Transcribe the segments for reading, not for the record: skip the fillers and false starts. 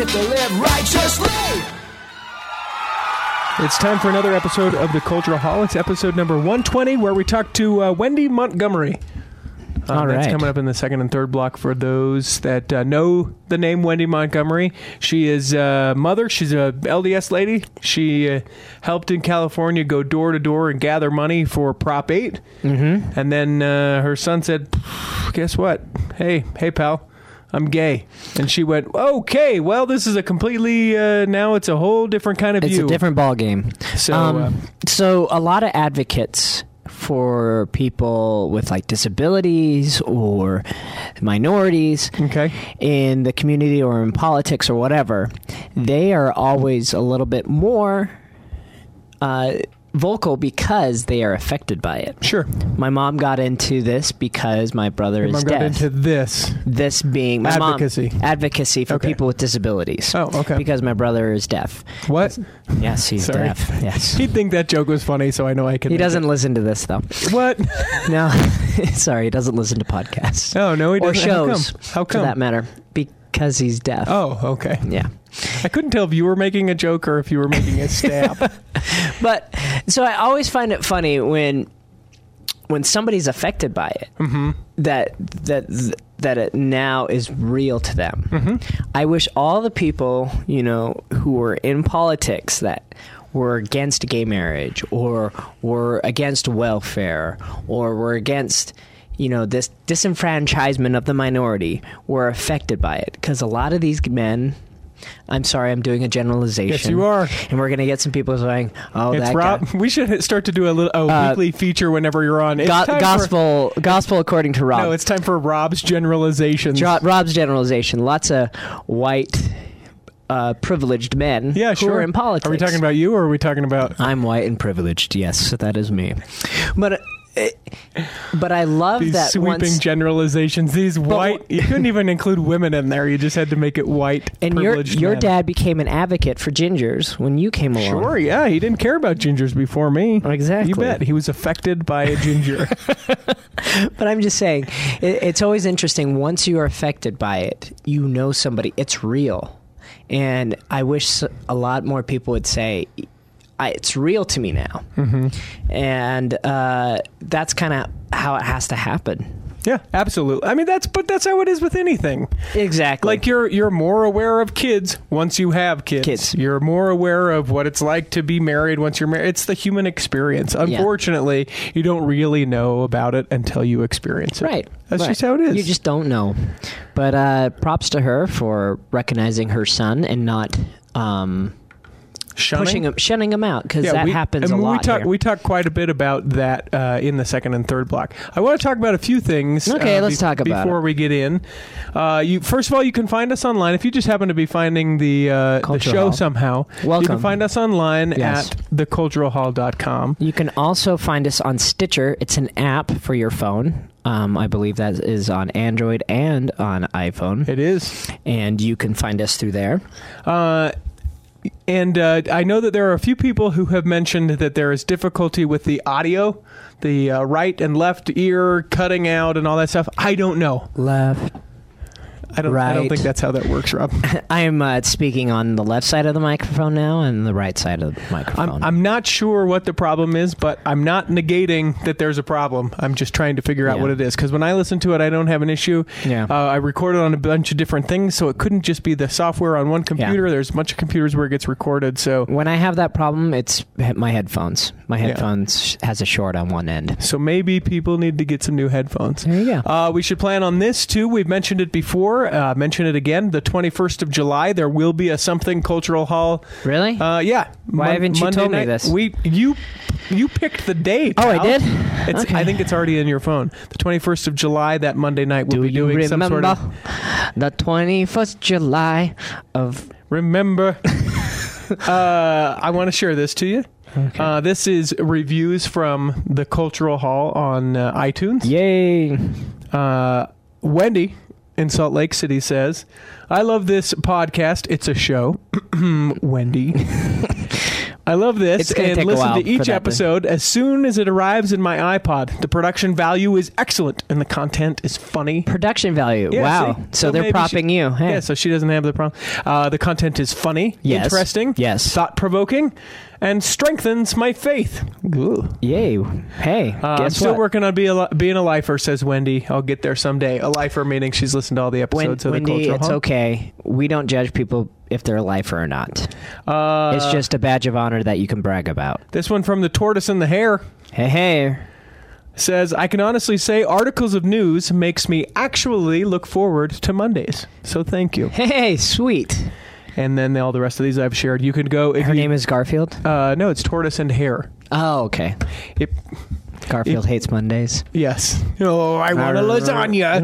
to live righteously. It's time for another episode of the Cultural Hall. It's episode number 120, where we talk to Wendy Montgomery. All right. That's coming up in the second and third block for those that know the name Wendy Montgomery. She is a mother. She's a LDS lady. She helped in California go door to door and gather money for Prop 8. Mm-hmm. And then her son said, guess what? Hey, pal. I'm gay. And she went, okay, well, this is a completely, now it's a whole different kind of view. It's a different ball game. So a lot of advocates for people with like disabilities or minorities in the community or in politics or whatever, they are always a little bit more vocal because they are affected by it. Sure. My mom got into this because my brother is deaf. Got into this. This being my advocacy. Advocacy for people with disabilities. Oh, okay. Because my brother is deaf. What? Yes, he's deaf. Yes. He'd think that joke was funny, so I know I can. He doesn't listen to this though. What? No. Sorry, he doesn't listen to podcasts. Oh, no, he doesn't. Or shows. How come? For that matter. Because he's deaf. Oh, okay. Yeah. I couldn't tell if you were making a joke or if you were making a stab. But so I always find it funny when somebody's affected by it, that it now is real to them. Mm-hmm. I wish all the people, who were in politics that were against gay marriage or were against welfare or were against this disenfranchisement of the minority were affected by it, because a lot of these men, I'm sorry, I'm doing a generalization. Yes, you are. And we're going to get some people saying, oh, it's that Rob. guy. We should start to do a weekly feature whenever you're on. Gospel according to Rob. No, it's time for Rob's generalizations. Rob's generalization. Lots of white privileged men who are in politics. Are we talking about you or are we talking about... I'm white and privileged, yes, that is me. But I love these that sweeping generalizations. These white, you couldn't even include women in there. You just had to make it white. And your dad became an advocate for gingers when you came along. Sure, yeah, he didn't care about gingers before me. Exactly, you bet. He was affected by a ginger. But I'm just saying, it's always interesting. Once you are affected by it, somebody. It's real, and I wish a lot more people would say, it's real to me now. Mm-hmm. And that's kind of how it has to happen. Yeah, absolutely. I mean, that's how it is with anything. Exactly. Like you're more aware of kids once you have kids. You're more aware of what it's like to be married once you're married. It's the human experience. Unfortunately, you don't really know about it until you experience it. Right. That's just how it is. You just don't know. But props to her for recognizing her son and not... shunning him out, because that happens a lot here. We talk quite a bit about that in the second and third block. I want to talk about a few things. Okay, let's talk about before we get in. First of all, you can find us online if you just happen to be finding the show Hall. Somehow. Welcome. You can find us online at theculturalhall.com. You can also find us on Stitcher. It's an app for your phone. I believe that is on Android and on iPhone. It is, and you can find us through there. And I know that there are a few people who have mentioned that there is difficulty with the audio, the right and left ear cutting out and all that stuff. I don't know. Left. I don't think that's how that works, Rob. I am speaking on the left side of the microphone now and the right side of the microphone. I'm not sure what the problem is, but I'm not negating that there's a problem. I'm just trying to figure out what it is. Because when I listen to it, I don't have an issue. Yeah. I recorded on a bunch of different things, so it couldn't just be the software on one computer. Yeah. There's a bunch of computers where it gets recorded. So when I have that problem, it's my headphones. My headphones has a short on one end. So maybe people need to get some new headphones. There you go. We should plan on this, too. We've mentioned it before. Mention it again. The 21st of July, there will be a Something Cultural Hall. Really? Yeah. Why haven't you told me this? You picked the date. Oh, I did? Okay. I think it's already in your phone. The 21st of July, that Monday night, we'll be doing some sort of... the 21st July of... Remember. I want to share this to you. Okay. This is reviews from the Cultural Hall on iTunes. Yay. Wendy in Salt Lake City says, I love this podcast. It's a show. Wendy. I love this. It's gonna And take a listen while to for each that to- episode as soon as it arrives in my iPod. The production value is excellent, and the content is funny. Production value. Yeah, Wow. see? So they're maybe propping you. Hey. Yeah, so she doesn't have the problem. The content is funny, Yes. interesting, Yes. thought-provoking, and strengthens my faith. Ooh. Yay. Hey, I'm guess still what? working on being a lifer, says Wendy. I'll get there someday. A lifer meaning she's listened to all the episodes of the Wendy, Cultural it's Hall. okay. We don't judge people if they're a lifer or not. It's just a badge of honor that you can brag about. This one from the Tortoise and the Hare Hey. says, I can honestly say articles of news makes me actually look forward to Mondays. So thank you. Hey, sweet. And then all the rest of these I've shared. You can go. If Her you, name is Garfield? no, it's Tortoise and Hare. Oh, okay. It, Garfield hates Mondays. yes. Oh, I want a lasagna.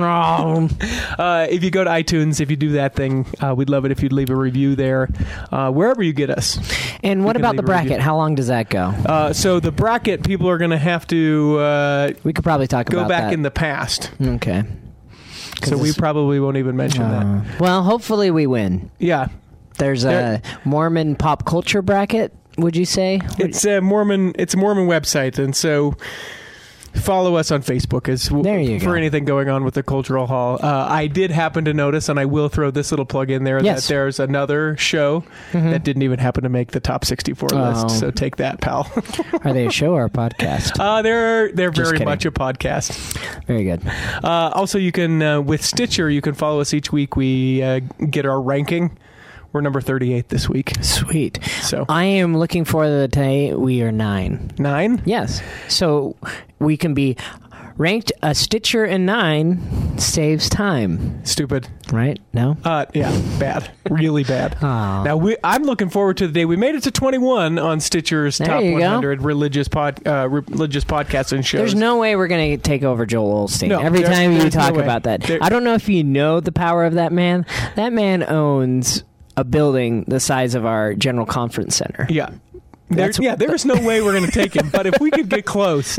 If you go to iTunes, if you do that thing, we'd love it if you'd leave a review there, wherever you get us. And what can about the leave a review. bracket? How long does that go? So the bracket, people are going to have to We could probably talk go about back that. in the past. Okay. So we probably won't even mention that. Well, hopefully we win. Yeah. There's a Mormon pop culture bracket, would you say? It's a Mormon website, and so follow us on Facebook There you for go. anything going on with the Cultural Hall. I did happen to notice, and I will throw this little plug in there, Yes. that there's another show that didn't even happen to make the top 64 list. So take that, pal. Are they a show or a podcast? They're very kidding. much a podcast. Very good. Also, you can with Stitcher, you can follow us each week. We get our ranking. We're number 38 this week. Sweet. So I am looking for the day we are 9. 9. Yes. So we can be ranked a Stitcher and 9 saves time, Stupid. right? No? Yeah, bad. Really bad. Aw. Now, I'm looking forward to the day we made it to 21 on Stitcher's There top you go. 100 religious podcasts and shows. There's no way we're going to take over Joel Osteen. No, Every there's- time you there's no talk way. about that. There- I don't know if you know the power of that man. That man owns a building the size of our general conference center. Yeah. That's- There's no way we're going to take him. But if we could get close,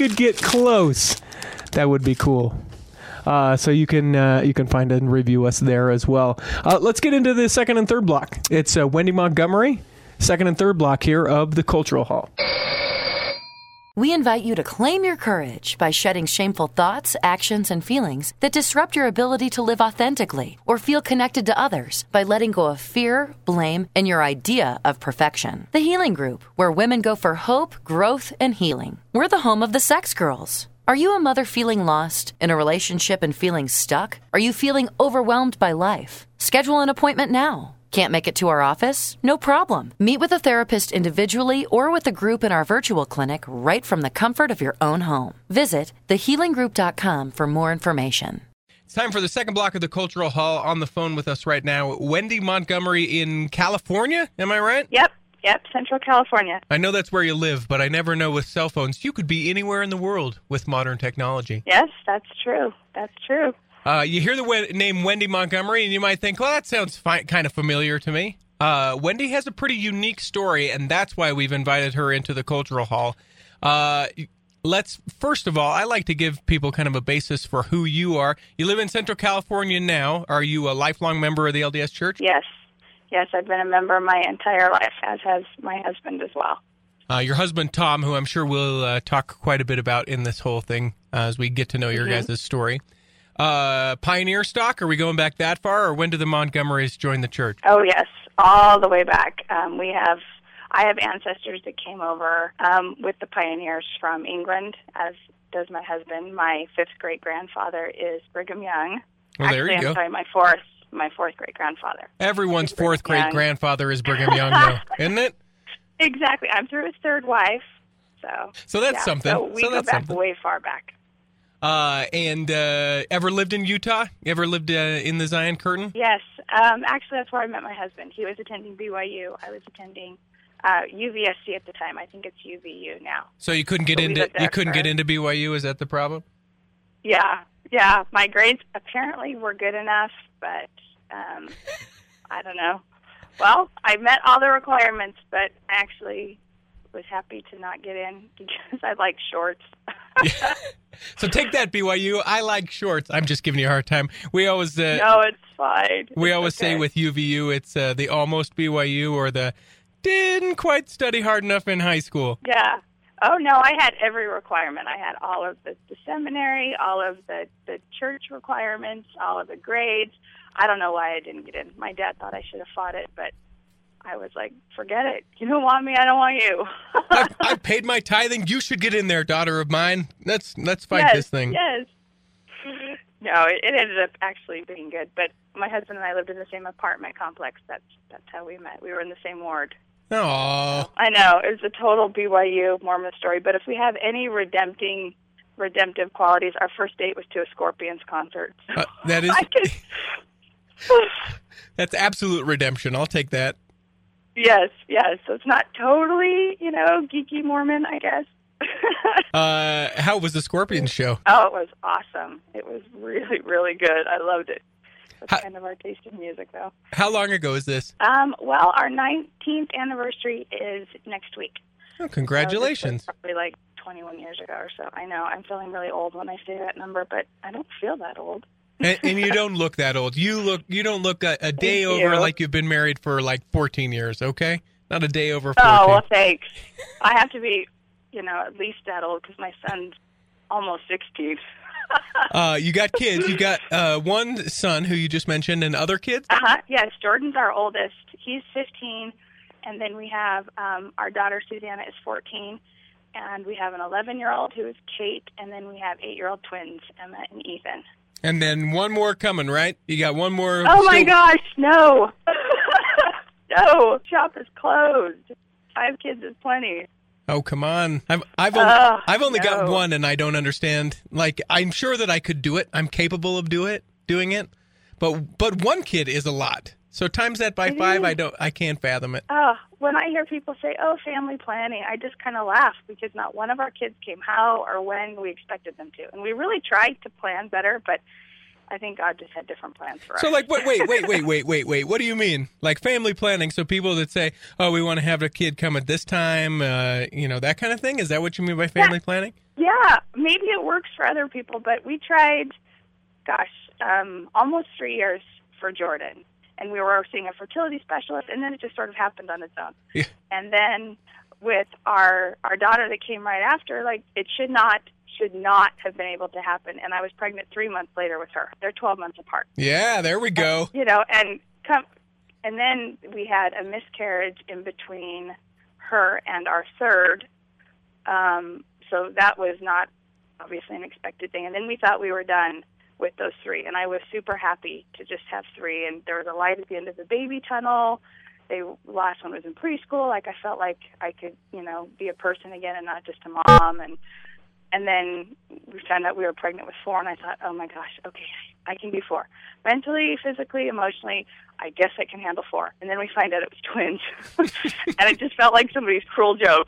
that would be cool. So you can find and review us there as well. Let's get into the second and third block. It's Wendy Montgomery, second and third block here of the Cultural Hall. We invite you to claim your courage by shedding shameful thoughts, actions, and feelings that disrupt your ability to live authentically or feel connected to others by letting go of fear, blame, and your idea of perfection. The Healing Group, where women go for hope, growth, and healing. We're the home of the Sex Girls. Are you a mother feeling lost, in a relationship and feeling stuck? Are you feeling overwhelmed by life? Schedule an appointment now. Can't make it to our office? No problem. Meet with a therapist individually or with a group in our virtual clinic right from the comfort of your own home. Visit thehealinggroup.com for more information. It's time for the second block of the Cultural Hall. On the phone with us right now, Wendy Montgomery in California. Am I right? Yep, Central California. I know that's where you live, but I never know with cell phones. You could be anywhere in the world with modern technology. Yes, that's true. You hear the name Wendy Montgomery, and you might think, well, that sounds kind of familiar to me. Wendy has a pretty unique story, and that's why we've invited her into the Cultural Hall. First of all, I like to give people kind of a basis for who you are. You live in Central California now. Are you a lifelong member of the LDS Church? Yes, I've been a member my entire life, as has my husband as well. Your husband, Tom, who I'm sure we'll talk quite a bit about in this whole thing as we get to know your guys' story. Pioneer stock, are we going back that far, or when did the Montgomerys join the church? Oh, yes, all the way back. I have ancestors that came over with the pioneers from England, as does my husband. My fifth great-grandfather is Brigham Young. Well, there you go. I'm sorry, my fourth great-grandfather. Everyone's Brigham fourth Young. great-grandfather is Brigham Young, though, isn't it? Exactly. I'm through his third wife. So that's something. So we go back way far back. Ever lived in Utah? You ever lived in the Zion Curtain? Yes. Actually, that's where I met my husband. He was attending BYU. I was attending UVSC at the time. I think it's UVU now. So you couldn't get into BYU? Is that the problem? Yeah. My grades apparently were good enough, but I don't know. Well, I met all the requirements, but actually was happy to not get in because I like shorts. Yeah. So take that, BYU. I like shorts. I'm just giving you a hard time. We always no, it's fine. We always say with UVU, it's the almost BYU or the didn't quite study hard enough in high school. Yeah. Oh, no, I had every requirement. I had all of the seminary, all of the church requirements, all of the grades. I don't know why I didn't get in. My dad thought I should have fought it, but I was like, forget it. You don't want me, I don't want you. I paid my tithing. You should get in there, daughter of mine. Let's fight this thing. Yes. No, it ended up actually being good. But my husband and I lived in the same apartment complex. That's how we met. We were in the same ward. Oh. I know. It was a total BYU Mormon story. But if we have any redemptive qualities, our first date was to a Scorpions concert. So that is... That's absolute redemption. I'll take that. Yes. So it's not totally, geeky Mormon, I guess. How was the Scorpions show? Oh, it was awesome. It was really, really good. I loved it. That's kind of our taste in music, though. How long ago is this? Well, our 19th anniversary is next week. Oh, congratulations. So probably like 21 years ago or so. I know. I'm feeling really old when I say that number, but I don't feel that old. and you don't look that old. You don't look a day over like you've been married for like 14 years, okay? Not a day over 14. Oh, well, thanks. I have to be, at least that old because my son's almost 16. You got kids. You got one son who you just mentioned and other kids? Yes, Jordan's our oldest. He's 15. And then we have our daughter, Susanna, is 14. And we have an 11-year-old who is Kate. And then we have 8-year-old twins, Emma and Ethan. And then one more coming, right? You got one more. Oh, my gosh, no. No, shop is closed. 5 kids is plenty. Oh, come on. I've only got one, and I don't understand. Like, I'm sure that I could do it. I'm capable of doing it. But one kid is a lot. So times that by 5, I can't fathom it. Oh, when I hear people say, family planning, I just kind of laugh because not one of our kids came how or when we expected them to. And we really tried to plan better, but I think God just had different plans for us. So, like, wait. What do you mean? Like family planning, so people that say, we want to have a kid come at this time, that kind of thing? Is that what you mean by family planning? Yeah, maybe it works for other people, but we tried, almost 3 years for Jordan. And we were seeing a fertility specialist, and then it just sort of happened on its own. Yeah. And then with our daughter that came right after, like, it should not have been able to happen. And I was pregnant 3 months later with her. They're 12 months apart. Yeah, there we go. And then we had a miscarriage in between her and our third. So that was not obviously an expected thing. And then we thought we were done with those 3, and I was super happy to just have 3. And there was a light at the end of the baby tunnel. The last one was in preschool. Like, I felt like I could, be a person again and not just a mom. And then we found out we were pregnant with 4, and I thought, oh my gosh, okay, I can do 4. Mentally, physically, emotionally, I guess I can handle 4. And then we find out it was twins, and it just felt like somebody's cruel joke.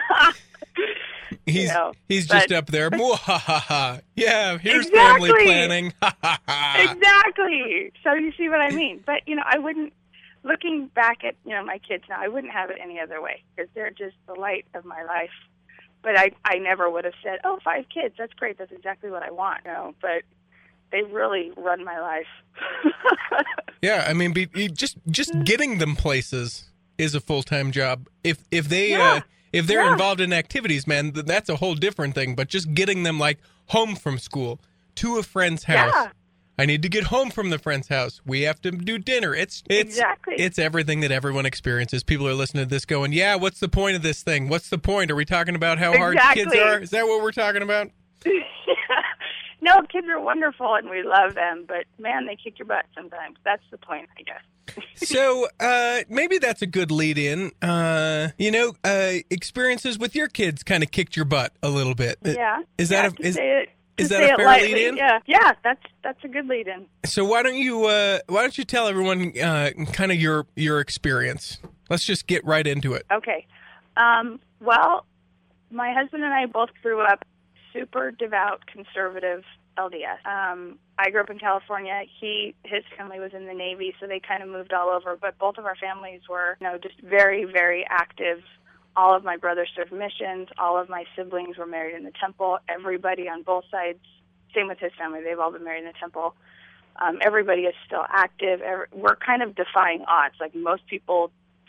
He's just up there. Yeah, here's family planning. Exactly. So you see what I mean. But, I wouldn't, looking back at, my kids now, I wouldn't have it any other way because they're just the light of my life. But I never would have said, 5 kids, that's great. That's exactly what I want. But they really run my life. Yeah, I mean, just getting them places is a full-time job. If they're involved in activities, man, that's a whole different thing. But just getting them, like, home from school to a friend's house. Yeah. I need to get home from the friend's house. We have to do dinner. It's everything that everyone experiences. People are listening to this going, yeah, what's the point of this thing? What's the point? Are we talking about how hard kids are? Is that what we're talking about? No, kids are wonderful and we love them, but man, they kick your butt sometimes. That's the point, I guess. So maybe that's a good lead in. Experiences with your kids kind of kicked your butt a little bit. Yeah. Is that a fair lead in? Yeah, that's a good lead in. So why don't you tell everyone kind of your experience? Let's just get right into it. Okay. Well, my husband and I both grew up super devout, conservative LDS. I grew up in California. His family was in the Navy, so they kind of moved all over. But both of our families were, just very, very active. All of my brothers served missions. All of my siblings were married in the temple. Everybody on both sides, same with his family, they've all been married in the temple. Everybody is still active. We're kind of defying odds. Like most people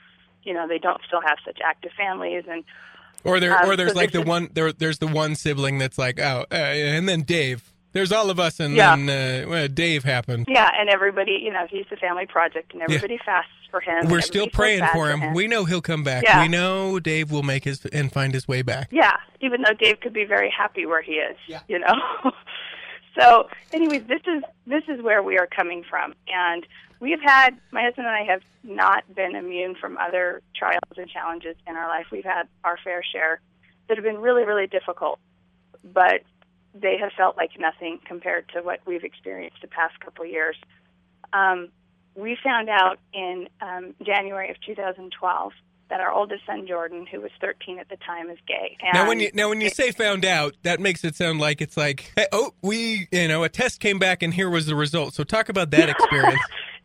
they don't still have such active families. And Or there's so like this there's the one sibling that's like, and then Dave. There's all of us, and Yeah. then Dave happened. yeah, and everybody, he's the family project, and everybody fasts for him. We're and still everybody praying feels bad for him. We know he'll come back. Yeah. We know Dave will make and find his way back. Yeah, even though Dave could be very happy where he is, So, anyways, this is where we are coming from, and my husband and I have not been immune from other trials and challenges in our life. We've had our fair share that have been really, really difficult, but they have felt like nothing compared to what we've experienced the past couple of years. We found out in January of 2012 that our oldest son, Jordan, who was 13 at the time, is gay. And Now, when you say found out, that makes it sound like it's like, hey, a test came back and here was the result. So talk about that experience.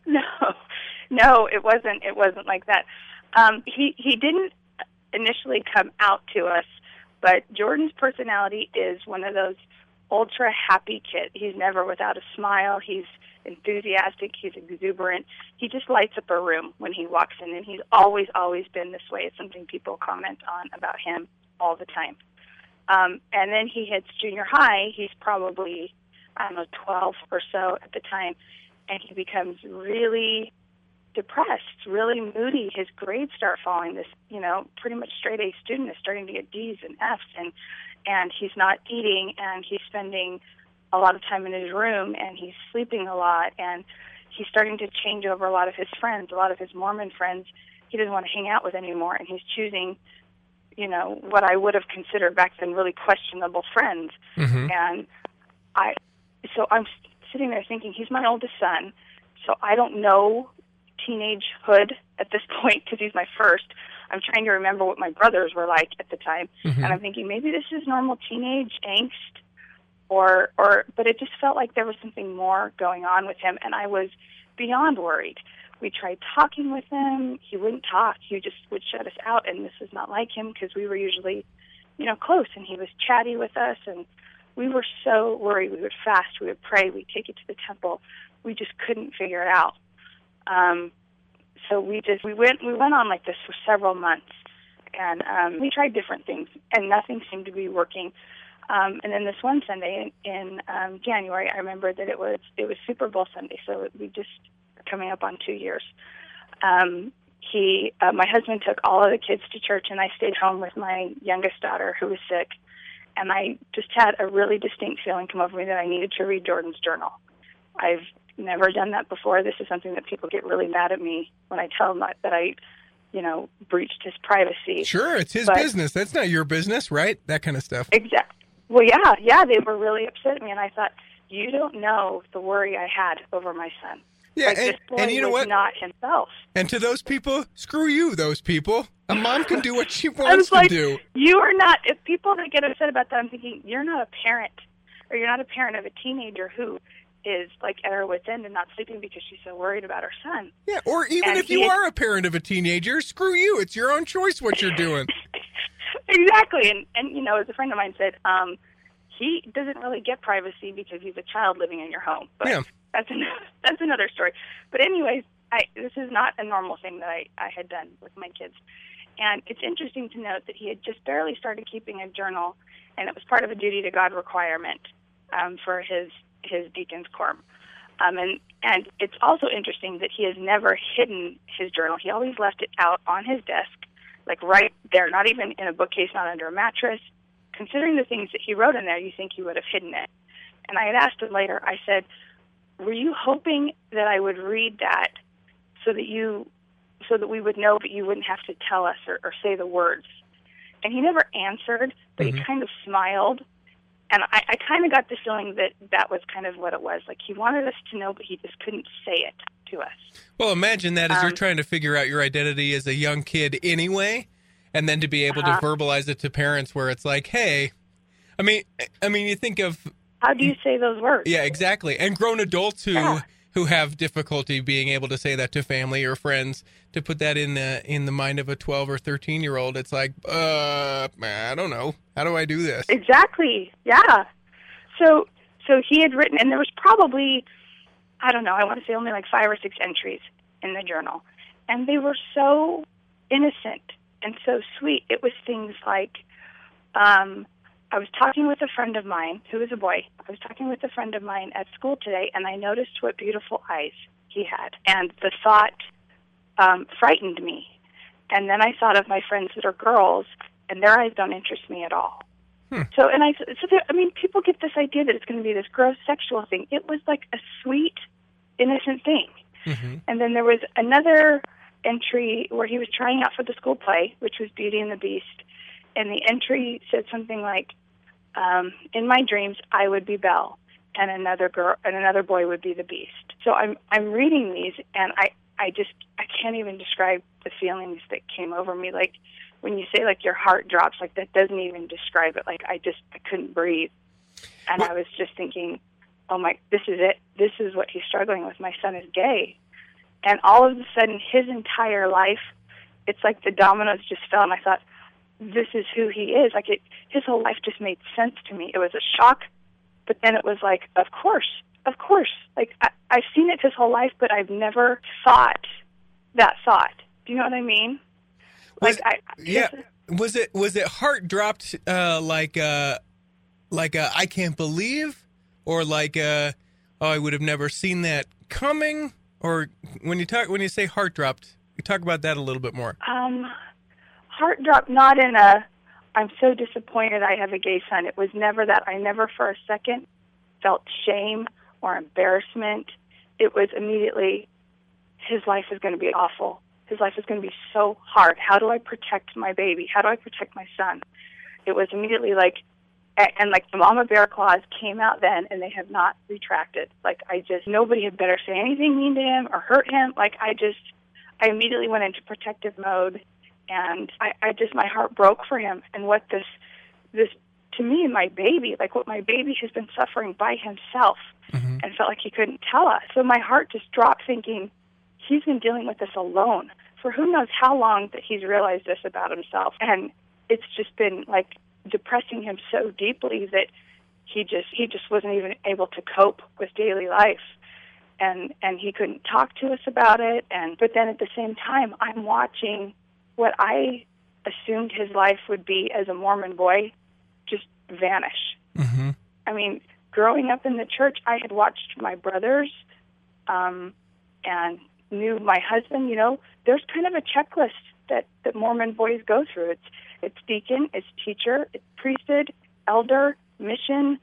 No, it wasn't. It wasn't like that. He didn't initially come out to us, but Jordan's personality is one of those ultra happy kids. He's never without a smile. He's enthusiastic. He's exuberant. He just lights up a room when he walks in, and he's always been this way. It's something people comment on about him all the time. And then he hits junior high. He's probably, 12 or so at the time, and he becomes really depressed, really moody. His grades start falling. This, pretty much straight A student is starting to get D's and F's, and he's not eating, and he's spending a lot of time in his room, and he's sleeping a lot, and he's starting to change over a lot of his friends, a lot of his Mormon friends he doesn't want to hang out with anymore, and he's choosing, what I would have considered back then really questionable friends. Mm-hmm. And so I'm sitting there thinking, he's my oldest son, so I don't know teenagehood at this point because he's my first. I'm trying to remember what my brothers were like at the time, Mm-hmm. and I'm thinking maybe this is normal teenage angst, but it just felt like there was something more going on with him, and I was beyond worried. We tried talking with him. He wouldn't talk. He just would shut us out, and this was not like him because we were usually, close, and he was chatty with us, and we were so worried. We would fast. We would pray. We'd take it to the temple. We just couldn't figure it out. So we went on like this for several months, and we tried different things, and nothing seemed to be working. And then this one Sunday in January, I remember that it was Super Bowl Sunday, so we just coming up on 2 years. My husband took all of the kids to church, and I stayed home with my youngest daughter who was sick, and I just had a really distinct feeling come over me that I needed to read Jordan's journal. I've never done that before. This is something that people get really mad at me when I tell them that I, breached his privacy. Sure, it's his business. That's not your business, right? That kind of stuff. Exactly. Well, yeah, they were really upset at me, and I thought, you don't know the worry I had over my son. Yeah, this boy and you know was what? not himself. And to those people, screw you, those people. A mom can do what she I wants was like, to do. you are not, if people that get upset about that, I'm thinking, you're not a parent, or you're not a parent of a teenager who is like at her wit's end and not sleeping because she's so worried about her son. Yeah, or even And if you are a parent of a teenager, screw you. It's your own choice what you're doing. Exactly. And as a friend of mine said, he doesn't really get privacy because he's a child living in your home. But Yeah. that's another story. But anyways, this is not a normal thing that I had done with my kids. And it's interesting to note that he had just barely started keeping a journal, and it was part of a duty to God requirement for his deacon's quorum. And it's also interesting that he has never hidden his journal. He always left it out on his desk, like right there, not even in a bookcase, not under a mattress. Considering the things that he wrote in there, you think he would have hidden it. And I had asked him later, I said, were you hoping that I would read that so that we would know, but you wouldn't have to tell us or say the words? And he never answered, but he kind of smiled. And I kind of got the feeling that was kind of what it was. Like he wanted us to know, but he just couldn't say it to us. Well, imagine that as you're trying to figure out your identity as a young kid anyway, and then to be able to verbalize it to parents where it's like, hey, I mean, you think of... How do you say those words? Yeah, exactly. And grown adults who have difficulty being able to say that to family or friends, to put that in the mind of a 12 or 13-year-old, it's like, I don't know. How do I do this? Exactly. Yeah. So he had written, and there was probably, I don't know, I want to say only like 5 or 6 entries in the journal. And they were so innocent and so sweet. It was things like, I was talking with a friend of mine who is a boy. I was talking with a friend of mine at school today, and I noticed what beautiful eyes he had. And the thought frightened me. And then I thought of my friends that are girls, and their eyes don't interest me at all. So people get this idea that it's going to be this gross sexual thing. It was like a sweet, innocent thing. Mm-hmm. And then there was another entry where he was trying out for the school play, which was Beauty and the Beast. And the entry said something like, in my dreams, I would be Belle, and another boy would be the Beast. So I'm reading these, and I can't even describe the feelings that came over me. Like, when you say, like, your heart drops, like, that doesn't even describe it. Like, I couldn't breathe. And I was just thinking, oh my, this is it. This is what he's struggling with. My son is gay. And all of a sudden, his entire life, it's like the dominoes just fell, and I thought, this is who he is. Like, his whole life just made sense to me. It was a shock, but then it was like, of course. Like, I've seen it his whole life, but I've never thought that thought. Do you know what I mean? Was it heart dropped like I can't believe, or like I would have never seen that coming, or when you say heart dropped, you talk about that a little bit more. Heart dropped, not in a I'm so disappointed I have a gay son. It was never that. I never for a second felt shame or embarrassment. It was immediately, his life is going to be awful. His life is going to be so hard. How do I protect my baby? How do I protect my son? It was immediately like, and like the mama bear clause came out then, and they have not retracted. Like, nobody had better say anything mean to him or hurt him. Like, I immediately went into protective mode, and my heart broke for him. And what this to me, my baby, like what my baby has been suffering by himself, mm-hmm. and felt like he couldn't tell us. So my heart just dropped, thinking, he's been dealing with this alone for who knows how long, that he's realized this about himself. And it's just been like depressing him so deeply that he just wasn't even able to cope with daily life. And he couldn't talk to us about it. But then at the same time, I'm watching what I assumed his life would be as a Mormon boy just vanish. Mm-hmm. I mean, growing up in the church, I had watched my brothers, and knew my husband. You know, there's kind of a checklist that Mormon boys go through. It's deacon, it's teacher, it's priesthood, elder, mission,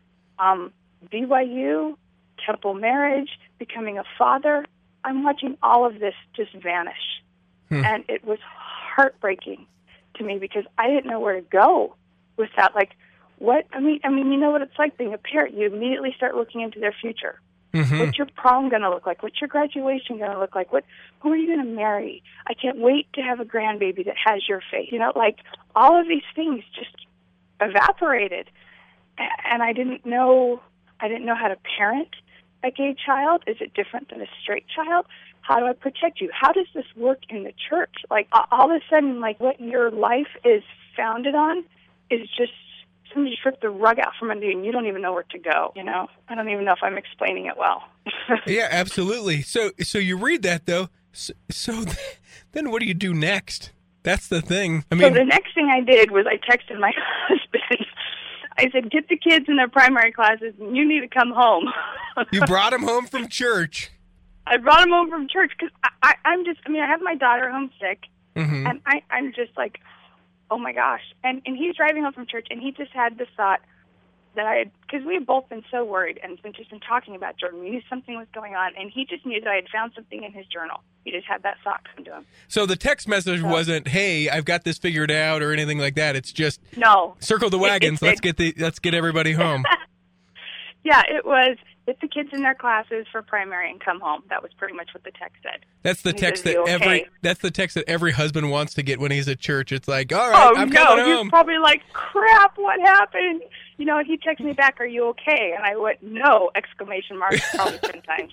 BYU, temple marriage, becoming a father. I'm watching all of this just vanish. And it was heartbreaking to me because I didn't know where to go with that. Like, what? I mean, you know what it's like being a parent. You immediately start looking into their future. Mm-hmm. What's your prom going to look like? What's your graduation going to look like? Who are you going to marry? I can't wait to have a grandbaby that has your face. You know, like, all of these things just evaporated. And I didn't know how to parent a gay child. Is it different than a straight child? How do I protect you? How does this work in the church? Like, all of a sudden, like, what your life is founded on is just somebody stripped the rug out from under you, and you don't even know where to go, you know? I don't even know if I'm explaining it well. Yeah, absolutely. So you read that, though. So then what do you do next? That's the thing. I mean, so the next thing I did was I texted my husband. I said, get the kids in their primary classes, and you need to come home. You brought them home from church. I brought him home from church because I have my daughter homesick, mm-hmm. and I'm just like, oh my gosh. And he's driving home from church, and he just had this thought that because we had both been so worried and just been talking about Jordan. We knew something was going on, and he just knew that I had found something in his journal. He just had that thought come to him. So the text message wasn't, hey, I've got this figured out, or anything like that. It's just, no, circle the wagons. Let's get everybody home. Yeah, it was. Get the kids in their classes for primary and come home. That was pretty much what the text said. That's the text that every husband wants to get when he's at church. It's like, all right, I'm coming home. He's probably like, crap, what happened? You know, and he texted me back, are you okay? And I went, no, ! Probably 10 times.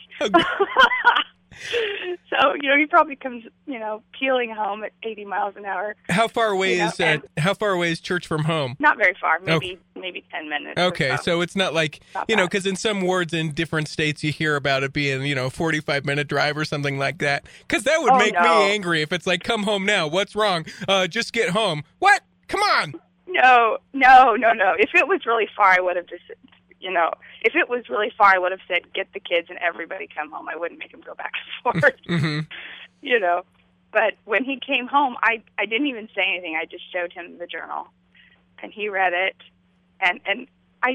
So, you know, he probably comes, you know, peeling home at 80 miles an hour. How far away is church from home? Not very far, maybe maybe 10 minutes. Okay, or so. so it's not like, Not you know, bad. because in some wards in different states you hear about it being, 45-minute drive or something like that. Because that would make no. me angry if it's like, come home now. What's wrong? Just get home. What? Come on. No. If it was really far, I would have just, if it was really far, I would have said, get the kids and everybody come home. I wouldn't make them go back and forth. Mm-hmm. But when he came home, I didn't even say anything. I just showed him the journal, and he read it. And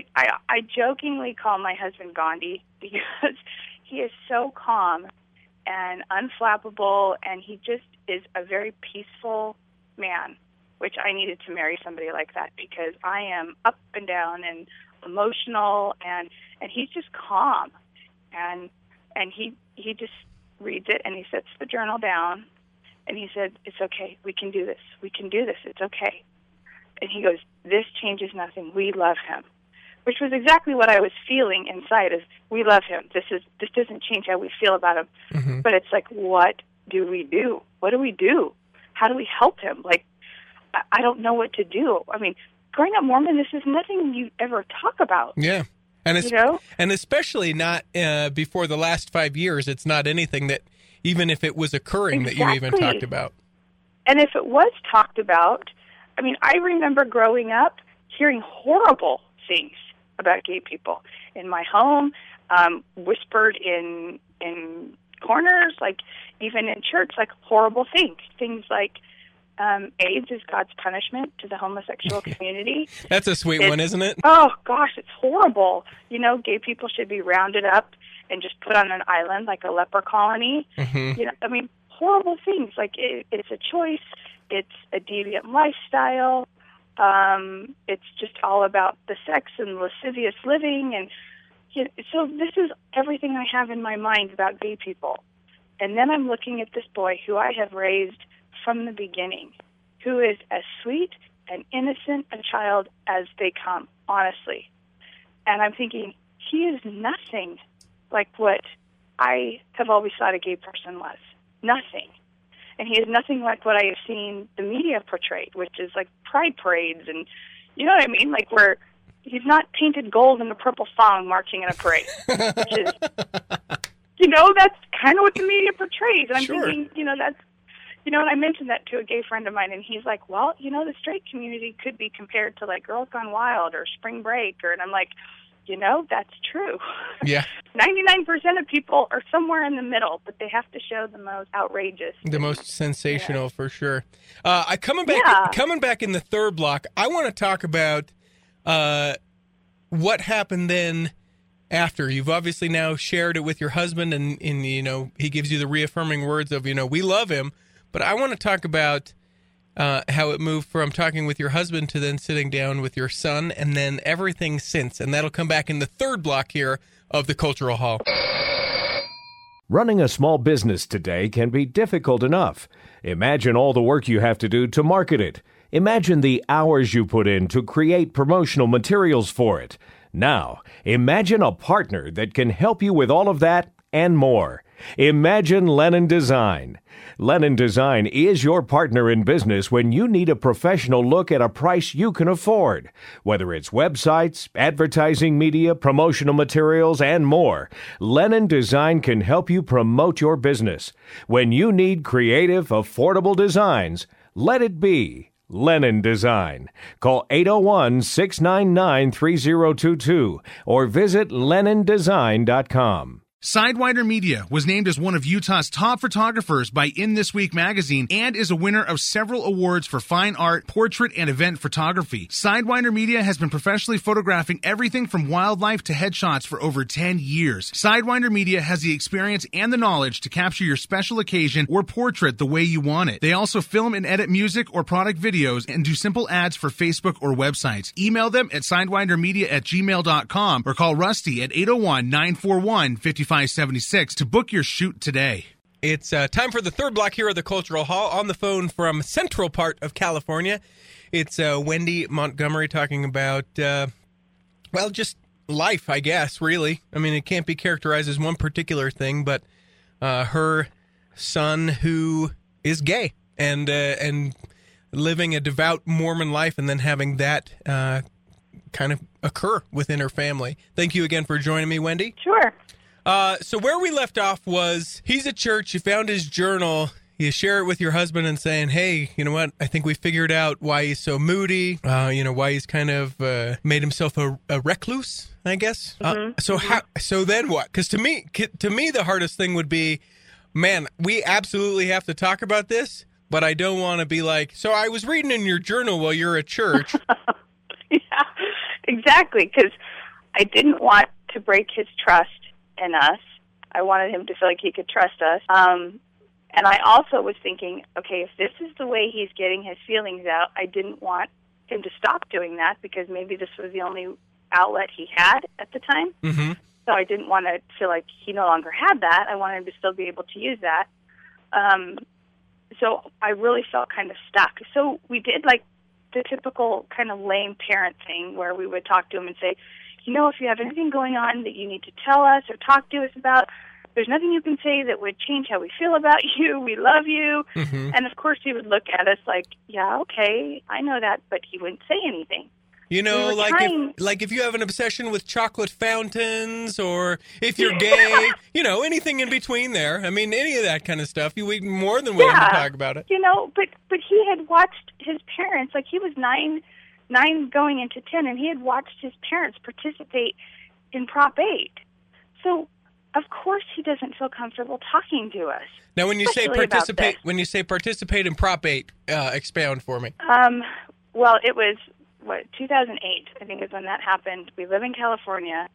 I jokingly call my husband Gandhi because he is so calm and unflappable, and he just is a very peaceful man, which I needed to marry somebody like that because I am up and down and emotional, and he's just calm. And he just reads it, and he sets the journal down, and he said, it's okay. We can do this. We can do this. It's okay. And he goes, this changes nothing. We love him, which was exactly what I was feeling inside is we love him. This doesn't change how we feel about him. Mm-hmm. But it's like, what do we do? What do we do? How do we help him? Like, I don't know what to do. I mean, growing up Mormon, this is nothing you ever talk about. Yeah. And And especially not before the last 5 years, it's not anything that, even if it was occurring, that you even talked about. And if it was talked about, I mean, I remember growing up hearing horrible things about gay people in my home, whispered in corners, like even in church, like horrible things like AIDS is God's punishment to the homosexual community. That's a sweet one, isn't it? Oh gosh, it's horrible. Gay people should be rounded up and just put on an island like a leper colony. Mm-hmm. I mean, horrible things. Like it's a choice. It's a deviant lifestyle. It's just all about the sex and lascivious living. And so this is everything I have in my mind about gay people. And then I'm looking at this boy who I have raised from the beginning, who is as sweet and innocent a child as they come, honestly. And I'm thinking, he is nothing like what I have always thought a gay person was. Nothing. And he is nothing like what I have seen the media portrayed, which is like pride parades and, you know what I mean? Like where he's not painted gold in a purple thong marching in a parade, which is, that's kind of what the media portrays. And I'm Sure. thinking, that's, and I mentioned that to a gay friend of mine, and he's like, well, the straight community could be compared to like Girls Gone Wild or Spring Break, and I'm like, that's true. Yeah. 99% of people are somewhere in the middle, but they have to show the most outrageous. The most sensational, for sure. Coming back in the third block, I want to talk about what happened then after. You've obviously now shared it with your husband, and he gives you the reaffirming words of, we love him. But I want to talk about how it moved from talking with your husband to then sitting down with your son, and then everything since. And that'll come back in the third block here of the Cultural Hall. Running a small business today can be difficult enough. Imagine all the work you have to do to market it. Imagine the hours you put in to create promotional materials for it. Now, imagine a partner that can help you with all of that and more. Imagine Lennon Design. Lennon Design is your partner in business when you need a professional look at a price you can afford. Whether it's websites, advertising media, promotional materials, and more, Lennon Design can help you promote your business. When you need creative, affordable designs, let it be Lennon Design. Call 801-699-3022 or visit LennonDesign.com. Sidewinder Media was named as one of Utah's top photographers by In This Week magazine and is a winner of several awards for fine art, portrait, and event photography. Sidewinder Media has been professionally photographing everything from wildlife to headshots for over 10 years. Sidewinder Media has the experience and the knowledge to capture your special occasion or portrait the way you want it. They also film and edit music or product videos and do simple ads for Facebook or websites. Email them at sidewindermedia@gmail.com or call Rusty at 801-941-5576 to book your shoot today. It's time for the third block here at the Cultural Hall. On the phone from central part of California, it's Wendy Montgomery talking about, just life, I guess, really. I mean, it can't be characterized as one particular thing, but her son who is gay and living a devout Mormon life and then having that kind of occur within her family. Thank you again for joining me, Wendy. Sure. So where we left off was he's at church. You found his journal. You share it with your husband and saying, hey, you know what? I think we figured out why he's so moody, why he's kind of made himself a recluse, I guess. So then what? Because to me, the hardest thing would be, man, we absolutely have to talk about this, but I don't want to be like, so I was reading in your journal while you're at church. Yeah, exactly, because I didn't want to break his trust in us. I wanted him to feel like he could trust us. And I also was thinking, okay, if this is the way he's getting his feelings out, I didn't want him to stop doing that because maybe this was the only outlet he had at the time. Mm-hmm. So I didn't want to feel like he no longer had that. I wanted him to still be able to use that. So I really felt kind of stuck. So we did like the typical kind of lame parent thing where we would talk to him and say, you know, if you have anything going on that you need to tell us or talk to us about, there's nothing you can say that would change how we feel about you. We love you. Mm-hmm. And, of course, he would look at us like, yeah, okay, I know that, but he wouldn't say anything. You know, like if you have an obsession with chocolate fountains or if you're gay, you know, anything in between there. I mean, any of that kind of stuff. You'd be more than willing to talk about it. You know, but he had watched his parents, like he was nine going into 10, and he had watched his parents participate in Prop 8. So, of course, he doesn't feel comfortable talking to us. Now, when you say participate in Prop 8, expound for me. Well, it was 2008, I think is when that happened. We live in California,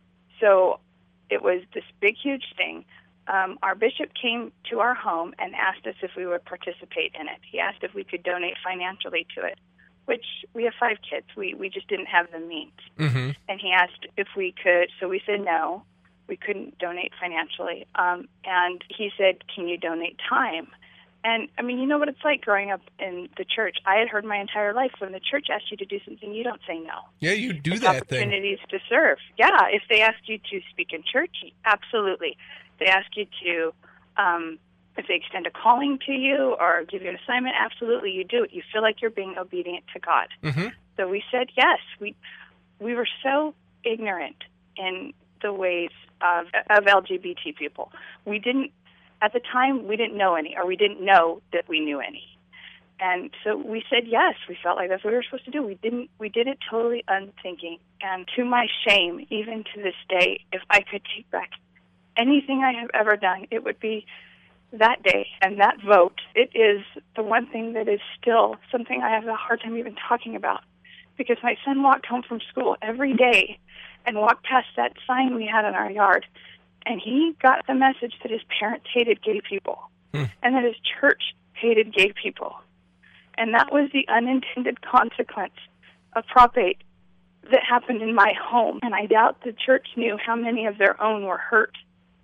so it was this big, huge thing. Our bishop came to our home and asked us if we would participate in it. He asked if we could donate financially to it, which we have 5 kids. We just didn't have the means. Mm-hmm. And he asked if we could, so we said no. We couldn't donate financially. And he said, can you donate time? And, I mean, you know what it's like growing up in the church. I had heard my entire life when the church asks you to do something, you don't say no. Yeah, you do it's that thing. Opportunities to serve. Yeah, if they ask you to speak in church, absolutely. They ask you to, if they extend a calling to you or give you an assignment, absolutely, you do it. You feel like you're being obedient to God. Mm-hmm. So we said yes. We were so ignorant in the ways of LGBT people. We didn't, at the time, we didn't know any, or we didn't know that we knew any. And so we said yes. We felt like that's what we were supposed to do. We did it totally unthinking. And to my shame, even to this day, if I could take back anything I have ever done, it would be that day and that vote. It is the one thing that is still something I have a hard time even talking about, because my son walked home from school every day and walked past that sign we had in our yard, and he got the message that his parents hated gay people and that his church hated gay people. And that was the unintended consequence of Prop 8 that happened in my home. And I doubt the church knew how many of their own were hurt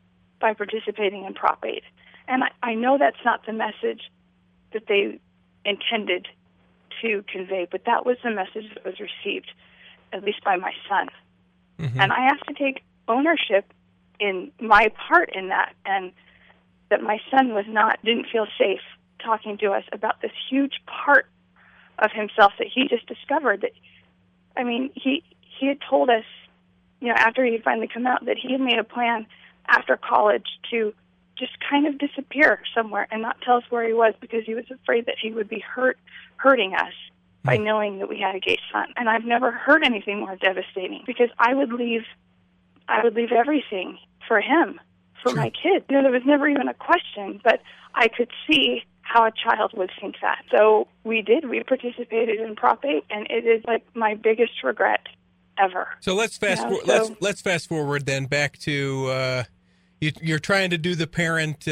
by participating in Prop 8. And I know that's not the message that they intended to convey, but that was the message that was received, at least by my son. Mm-hmm. And I have to take ownership in my part in that, and that my son didn't feel safe talking to us about this huge part of himself that he just discovered. That, I mean, he had told us, you know, after he had finally come out, that he had made a plan after college to just kind of disappear somewhere and not tell us where he was, because he was afraid that he would be hurting us by knowing that we had a gay son. And I've never heard anything more devastating, because I would leave everything for him, for my kid. You know, there was never even a question, but I could see how a child would think that. So we participated in Prop 8, and it is like my biggest regret ever. So let's fast forward then back to you're trying to do the parent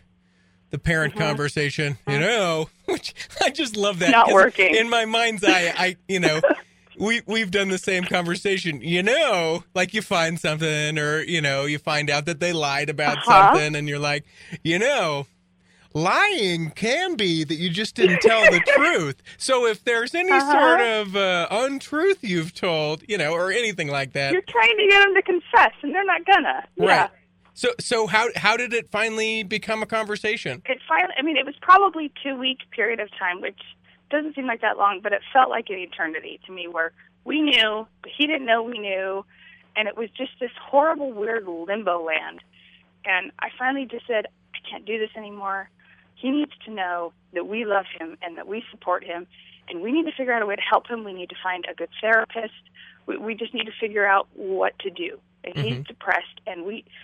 conversation, you know, which I just love that. Not working. In my mind's eye, I you know, we've done the same conversation, you know, like you find something, or, you know, you find out that they lied about something, and you're like, you know, lying can be that you just didn't tell the truth. So if there's any sort of untruth you've told, you know, or anything like that, you're trying to get them to confess, and they're not gonna. Yeah. Right. So how did it finally become a conversation? It was probably 2-week period of time, which doesn't seem like that long, but it felt like an eternity to me, where we knew, but he didn't know we knew, and it was just this horrible, weird limbo land. And I finally just said, I can't do this anymore. He needs to know that we love him and that we support him, and we need to figure out a way to help him. We need to find a good therapist. We just need to figure out what to do. And he's depressed, and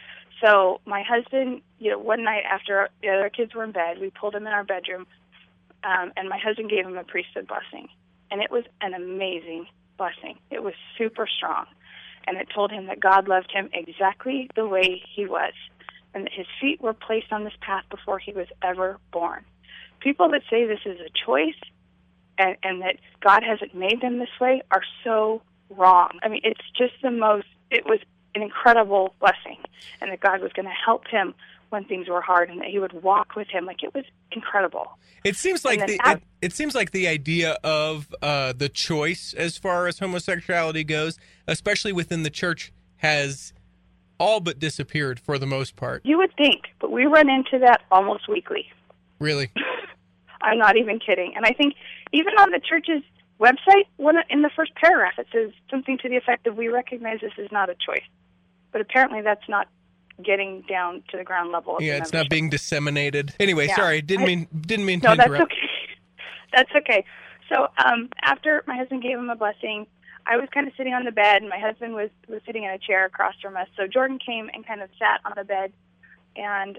so my husband, one night after the other kids were in bed, we pulled him in our bedroom, and my husband gave him a priesthood blessing. And it was an amazing blessing. It was super strong. And it told him that God loved him exactly the way he was, and that his feet were placed on this path before he was ever born. People that say this is a choice and that God hasn't made them this way are so wrong. I mean, it's just it was an incredible blessing, and that God was going to help him when things were hard, and that he would walk with him. Like, it was incredible. It seems like it seems like the idea of the choice as far as homosexuality goes, especially within the church, has all but disappeared for the most part. You would think, but we run into that almost weekly. Really? I'm not even kidding. And I think even on the church's website, in the first paragraph, it says something to the effect of, we recognize this is not a choice. But apparently that's not getting down to the ground level of the it's membership. not being disseminated. Anyway, Yeah. sorry, didn't mean to No, interrupt. that's okay. That's okay. So after my husband gave him a blessing, I was kind of sitting on the bed, and my husband was sitting in a chair across from us. So Jordan came and kind of sat on the bed, and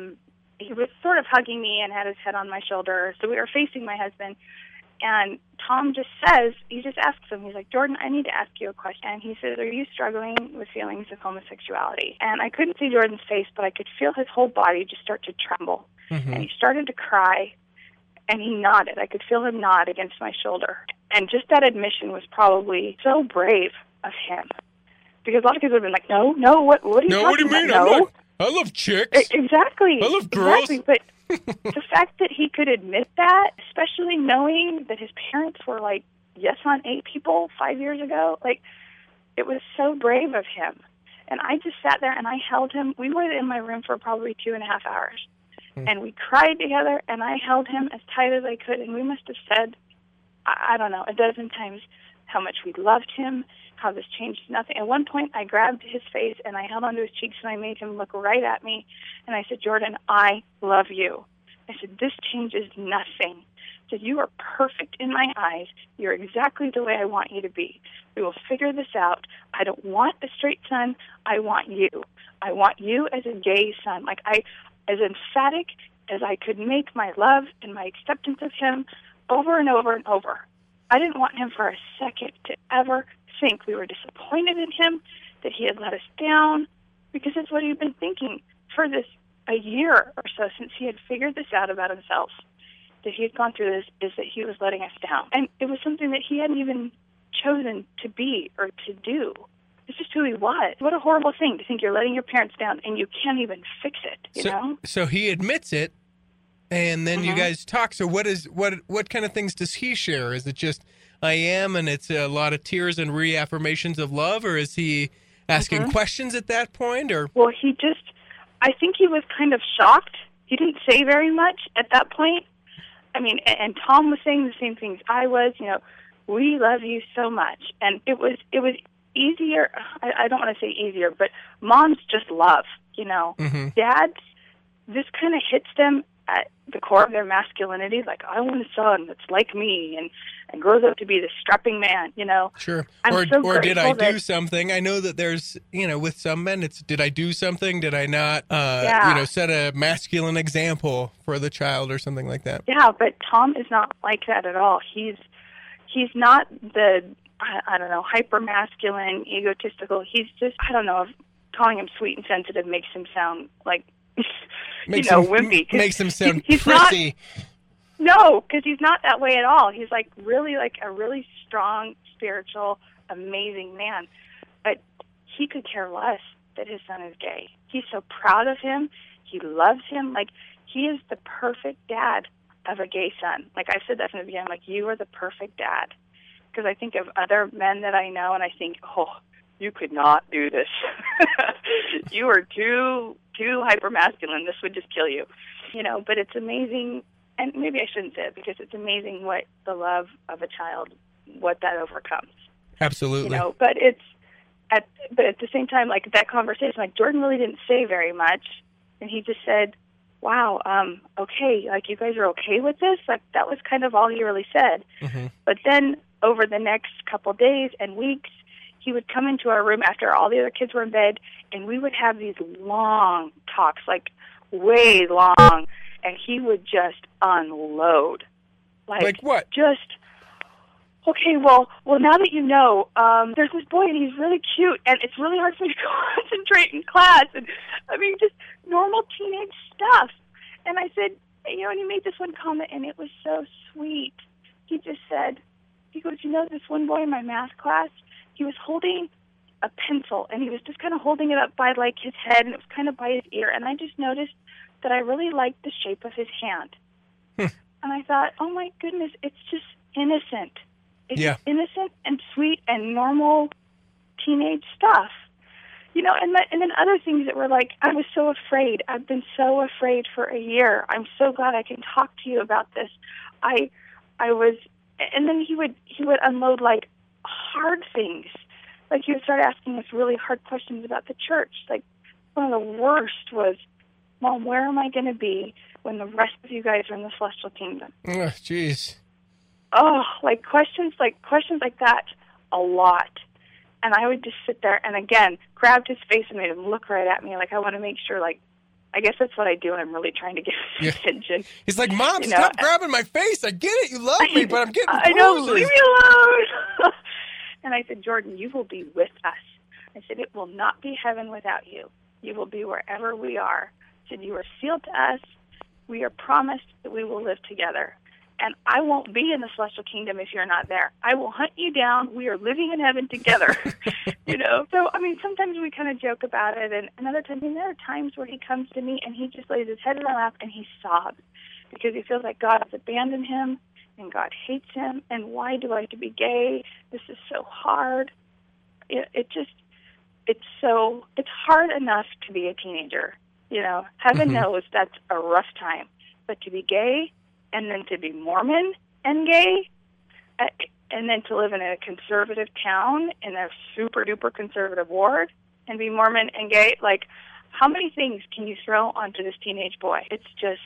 he was sort of hugging me and had his head on my shoulder. So we were facing my husband, and Tom he just asks him, he's like, Jordan, I need to ask you a question. And he says, are you struggling with feelings of homosexuality? And I couldn't see Jordan's face, but I could feel his whole body just start to tremble. And he started to cry, and he nodded. I could feel him nod against my shoulder. And just that admission was probably so brave of him. Because a lot of kids would have been like, no, what are you talking about? What do you mean? No. I love chicks. Exactly. I love girls. Exactly. But the fact that he could admit that, especially knowing that his parents were like Yes on 8 people 5 years ago, like, it was so brave of him. And I just sat there and I held him. We were in my room for probably 2.5 hours. And we cried together, and I held him as tight as I could. And we must have said, I don't know, a dozen times how much we loved him, how this changed nothing. At one point, I grabbed his face, and I held onto his cheeks, and I made him look right at me. And I said, Jordan, I love you. I said, this changes nothing. I said, you are perfect in my eyes. You're exactly the way I want you to be. We will figure this out. I don't want a straight son. I want you. I want you as a gay son. Like, as emphatic as I could make my love and my acceptance of him over and over and over. I didn't want him for a second to ever think we were disappointed in him, that he had let us down, because that's what he'd been thinking for a year or so since he had figured this out about himself, that he had gone through this, is that he was letting us down. And it was something that he hadn't even chosen to be or to do. It's just who he was. What a horrible thing to think you're letting your parents down and you can't even fix it, you know? So he admits it, and then you guys talk. So what kind of things does he share? Is it just, I am, and it's a lot of tears and reaffirmations of love, or is he asking questions at that point? Or Well, I think he was kind of shocked. He didn't say very much at that point. I mean, and Tom was saying the same things I was, we love you so much. And it was easier. I don't want to say easier, but moms just love, Dads, this kind of hits them at the core of their masculinity. Like, I want a son that's like me and grows up to be this strapping man, Sure. I'm so or did I grateful do something? I know that there's, with some men, it's, did I do something? Did I not, set a masculine example for the child or something like that? Yeah, but Tom is not like that at all. He's not the, I don't know, hyper-masculine, egotistical. He's just, I don't know, calling him sweet and sensitive makes him sound like, wimpy. Makes him sound he's prissy. No, because he's not that way at all. He's really a really strong, spiritual, amazing man. But he could care less that his son is gay. He's so proud of him. He loves him. Like, he is the perfect dad of a gay son. Like, I said that from the beginning. Like, you are the perfect dad. Because I think of other men that I know, and I think, oh, you could not do this. You are too hyper-masculine. This would just kill you. But it's amazing, and maybe I shouldn't say it, because it's amazing what the love of a child, what that overcomes. Absolutely. But at the same time, like that conversation, like Jordan really didn't say very much, and he just said, "Wow, okay, like you guys are okay with this?" Like that was kind of all he really said. Mm-hmm. But then over the next couple days and weeks, he would come into our room after all the other kids were in bed, and we would have these long talks, like way long, and he would just unload. Like what? Just, okay, well, now that you know, there's this boy, and he's really cute, and it's really hard for me to concentrate in class, and I mean, just normal teenage stuff. And I said, and he made this one comment, and it was so sweet. He just said, he goes, this one boy in my math class, he was holding a pencil, and he was just kind of holding it up by, like, his head, and it was kind of by his ear, and I just noticed that I really liked the shape of his hand. And I thought, oh, my goodness, it's just innocent. It's just innocent and sweet and normal teenage stuff. And then other things that were like, I was so afraid. I've been so afraid for a year. I'm so glad I can talk to you about this. I was, and then he would unload like hard things. Like he would start asking us really hard questions about the church. Like one of the worst was, Mom, where am I going to be when the rest of you guys are in the celestial kingdom? Oh, jeez. Oh, like questions like that a lot. And I would just sit there and, again, grabbed his face and made him look right at me. Like, I want to make sure, like, I guess that's what I do. I'm really trying to get his attention. He's like, Mom, stop grabbing my face. I get it. You love me, but I'm getting bruises. I know, leave me alone. And I said, Jordan, you will be with us. I said, it will not be heaven without you. You will be wherever we are. I said, you are sealed to us. We are promised that we will live together. And I won't be in the celestial kingdom if you're not there. I will hunt you down. We are living in heaven together. So, I mean, sometimes we kind of joke about it. And another time, there are times where he comes to me and he just lays his head in my lap and he sobs because he feels like God has abandoned him and God hates him. And why do I have to be gay? This is so hard. It's hard enough to be a teenager. Heaven knows that's a rough time. But to be gay, and then to be Mormon and gay, and then to live in a conservative town in a super-duper conservative ward and be Mormon and gay, like, how many things can you throw onto this teenage boy? It's just,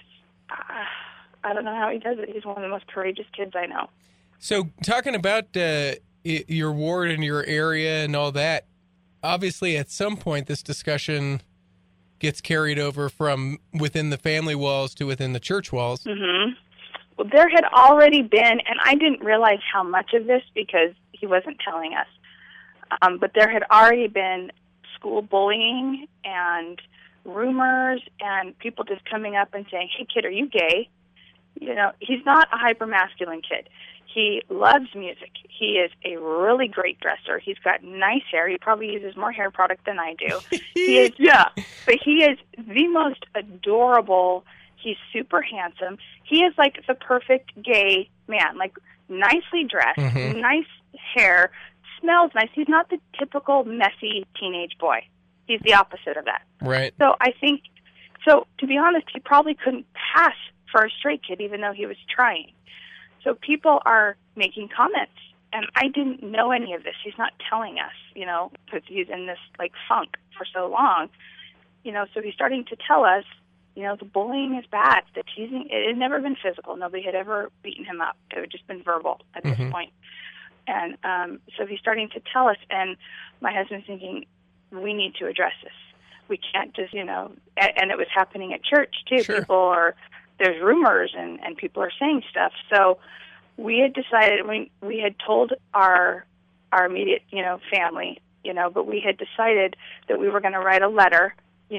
I don't know how he does it. He's one of the most courageous kids I know. So talking about your ward and your area and all that, obviously at some point this discussion gets carried over from within the family walls to within the church walls. Mm-hmm. Well, there had already been, and I didn't realize how much of this because he wasn't telling us, but there had already been school bullying and rumors and people just coming up and saying, hey, kid, are you gay? He's not a hyper-masculine kid. He loves music. He is a really great dresser. He's got nice hair. He probably uses more hair product than I do. But he is the most adorable. He's super handsome. He is like the perfect gay man, like nicely dressed, nice hair, smells nice. He's not the typical messy teenage boy. He's the opposite of that. Right. So I think, to be honest, he probably couldn't pass for a straight kid, even though he was trying. So people are making comments, and I didn't know any of this. He's not telling us, because he's in this, like, funk for so long. So he's starting to tell us, the bullying is bad. The teasing, it had never been physical. Nobody had ever beaten him up. It had just been verbal at this point. And so he's starting to tell us, and my husband's thinking, we need to address this. We can't just, and it was happening at church, too. Sure. There's rumors, and people are saying stuff. So we had decided, we had told our immediate, family, but we had decided that we were going to write a letter,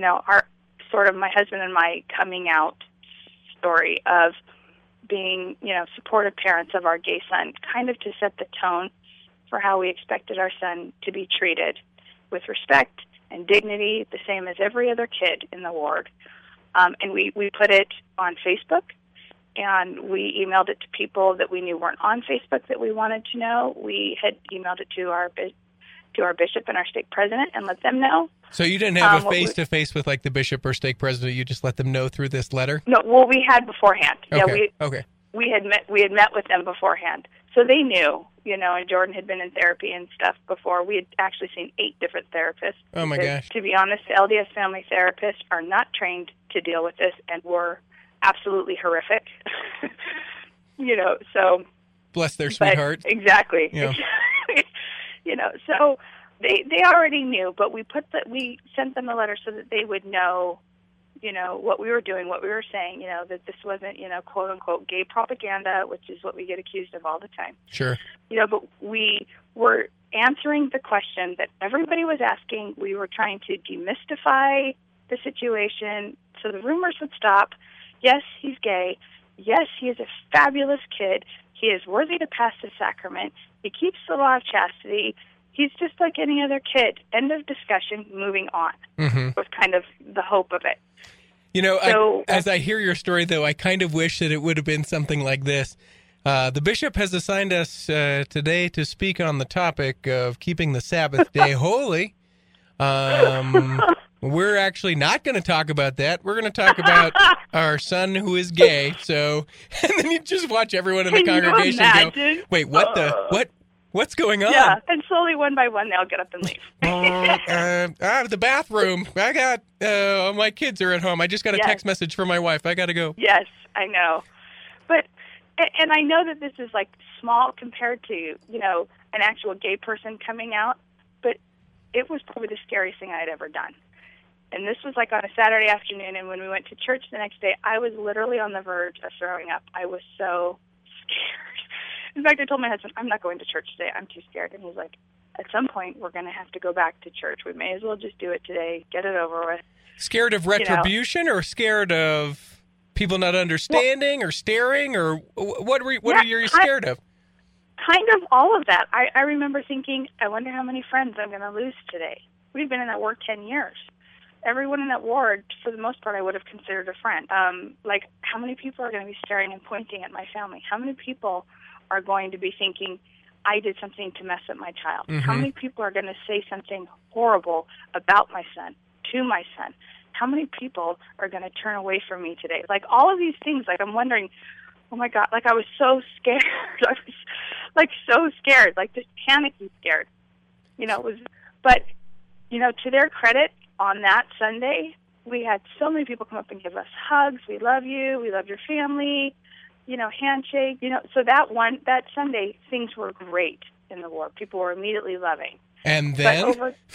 my husband and my coming out story of being, supportive parents of our gay son, kind of to set the tone for how we expected our son to be treated with respect and dignity, the same as every other kid in the ward. And we put it on Facebook, and we emailed it to people that we knew weren't on Facebook that we wanted to know. We had emailed it to our bishop and our stake president and let them know. So you didn't have a face-to-face with, like, the bishop or stake president. You just let them know through this letter? No, well, we had beforehand. Okay. We had met with them beforehand, so they knew. and Jordan had been in therapy and stuff before. We had actually seen 8 different therapists. Oh, my Because, gosh. to be honest, LDS family therapists are not trained to deal with this and were absolutely horrific. So... Bless their sweetheart. Exactly. Yeah. So they already knew, but we sent them a letter so that they would know, what we were doing, what we were saying, that this wasn't, quote unquote gay propaganda, which is what we get accused of all the time. Sure. But we were answering the question that everybody was asking. We were trying to demystify the situation so the rumors would stop. Yes, he's gay. Yes, he is a fabulous kid. He is worthy to pass the sacrament. He keeps the law of chastity. He's just like any other kid. End of discussion, moving on, was kind of the hope of it. As I hear your story, though, I kind of wish that it would have been something like this. The bishop has assigned us today to speak on the topic of keeping the Sabbath day holy. We're actually not going to talk about that. We're going to talk about our son who is gay. So, and then you just watch everyone in the congregation go, "Wait, what's going on?" Yeah, and slowly, one by one, they'll get up and leave. The bathroom. I got my kids are at home. I just got a text message from my wife. I got to go. Yes, I know, and I know that this is like small compared to an actual gay person coming out, but it was probably the scariest thing I had ever done. And this was like on a Saturday afternoon, and when we went to church the next day, I was literally on the verge of throwing up. I was so scared. In fact, I told my husband, I'm not going to church today. I'm too scared. And he's like, at some point, we're going to have to go back to church. We may as well just do it today, get it over with. Scared of retribution or scared of people not understanding or staring? Or what are you scared of? Kind of all of that. I remember thinking, I wonder how many friends I'm going to lose today. We've been in that ward 10 years. Everyone in that ward, for the most part, I would have considered a friend. How many people are going to be staring and pointing at my family? How many people are going to be thinking, I did something to mess up my child? How many people are going to say something horrible about my son, to my son? How many people are going to turn away from me today? Like, all of these things, I'm wondering, oh, my God, I was so scared. I was, so scared, just panicky scared. But, to their credit, on that Sunday, we had so many people come up and give us hugs. We love you. We love your family. Handshake. So that Sunday, things were great in the ward. People were immediately loving. And then?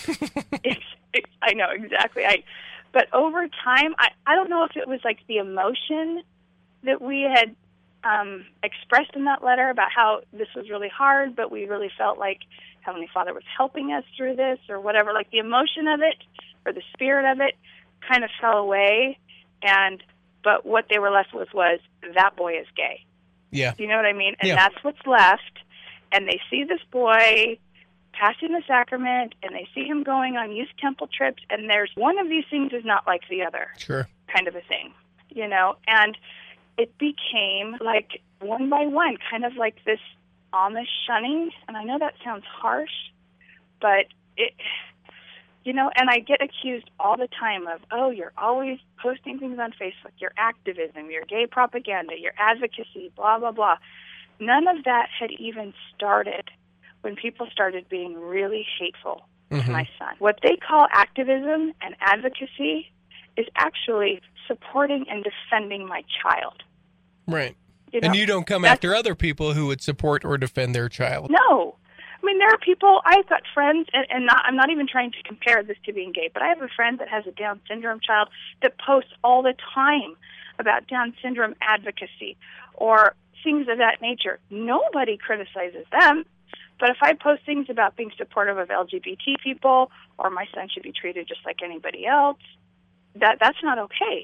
I know, exactly. But over time, I don't know if it was the emotion that we had expressed in that letter about how this was really hard, but we really felt like Heavenly Father was helping us through this or whatever. The emotion of it or the spirit of it kind of fell away, but what they were left with was, that boy is gay. Yeah. Do you know what I mean? And yeah. That's what's left. And they see this boy passing the sacrament, and they see him going on youth temple trips, and there's one of these things is not like the other. Sure. Kind of a thing, And it became, one by one, kind of like this Amish shunning. And I know that sounds harsh, but it... and I get accused all the time of, you're always posting things on Facebook, your activism, your gay propaganda, your advocacy, blah, blah, blah. None of that had even started when people started being really hateful to my son. What they call activism and advocacy is actually supporting and defending my child. Right. And you don't come after other people who would support or defend their child. No. I mean, there are people, I've got friends, and I'm not even trying to compare this to being gay, but I have a friend that has a Down syndrome child that posts all the time about Down syndrome advocacy or things of that nature. Nobody criticizes them, but if I post things about being supportive of LGBT people or my son should be treated just like anybody else, that's not okay.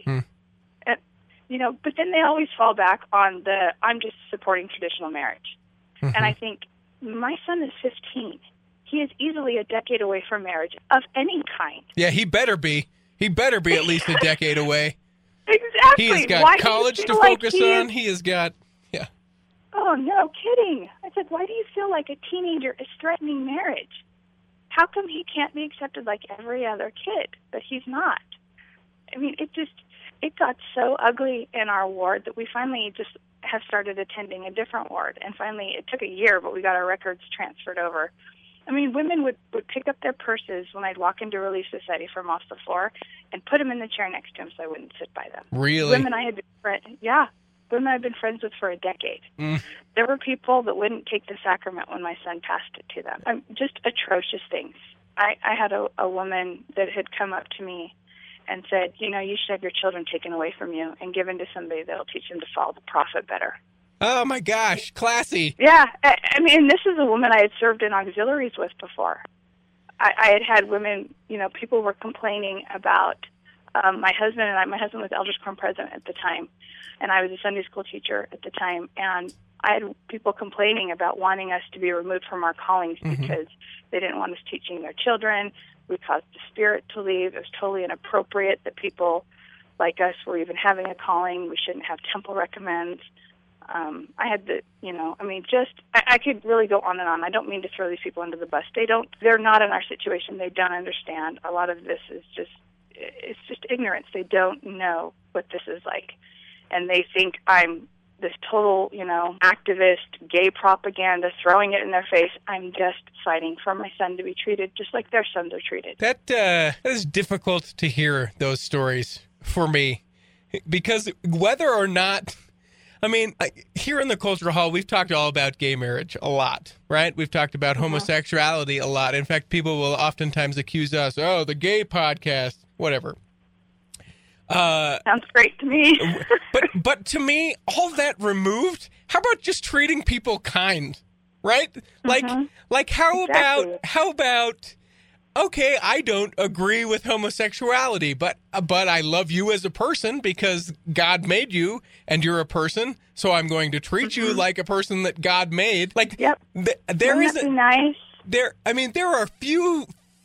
But then they always fall back on I'm just supporting traditional marriage. And I think, my son is 15. He is easily a decade away from marriage of any kind. Yeah, he better be. He better be at least a decade away. Exactly. He has got college to focus on. He has got, Oh, no kidding. I said, why do you feel like a teenager is threatening marriage? How come he can't be accepted like every other kid, but he's not? I mean, it got so ugly in our ward that we finally have started attending a different ward. And finally, it took a year, but we got our records transferred over. I mean, women would pick up their purses when I'd walk into Relief Society from off the floor and put them in the chair next to them so I wouldn't sit by them. Really? Women I had been friends with for a decade. There were people that wouldn't take the sacrament when my son passed it to them. Just atrocious things. I had a woman that had come up to me and said, you should have your children taken away from you and given to somebody that will teach them to follow the prophet better. Oh, my gosh. Classy. Yeah. I mean, this is a woman I had served in auxiliaries with before. I had women, people were complaining about my husband and I. My husband was Elders Quorum president at the time, and I was a Sunday school teacher at the time. And I had people complaining about wanting us to be removed from our callings because they didn't want us teaching their children. We caused the spirit to leave. It was totally inappropriate that people like us were even having a calling. We shouldn't have temple recommends. I had I could really go on and on. I don't mean to throw these people under the bus. They're not in our situation. They don't understand. A lot of this is it's just ignorance. They don't know what this is like. And they think I'm this total, activist, gay propaganda, throwing it in their face. I'm just fighting for my son to be treated just like their sons are treated. That is difficult to hear, those stories, for me. Because whether or not... here in the Cultural Hall, we've talked all about gay marriage a lot, right? We've talked about homosexuality a lot. In fact, people will oftentimes accuse us, the gay podcast, whatever. Sounds great to me. but to me, all that removed, how about just treating people kind, right? Like how about okay, I don't agree with homosexuality, but I love you as a person because God made you and you're a person, so I'm going to treat you like a person that God made. Like, yep. There is nice. There are few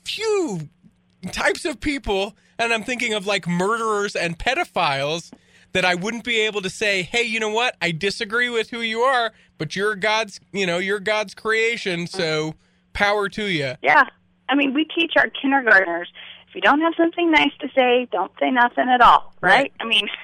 types of people, and I'm thinking of like murderers and pedophiles, that I wouldn't be able to say, hey, you know what? I disagree with who you are, but you're God's creation, so power to you. Yeah. I mean, we teach our kindergartners, if you don't have something nice to say, don't say nothing at all, right? I mean,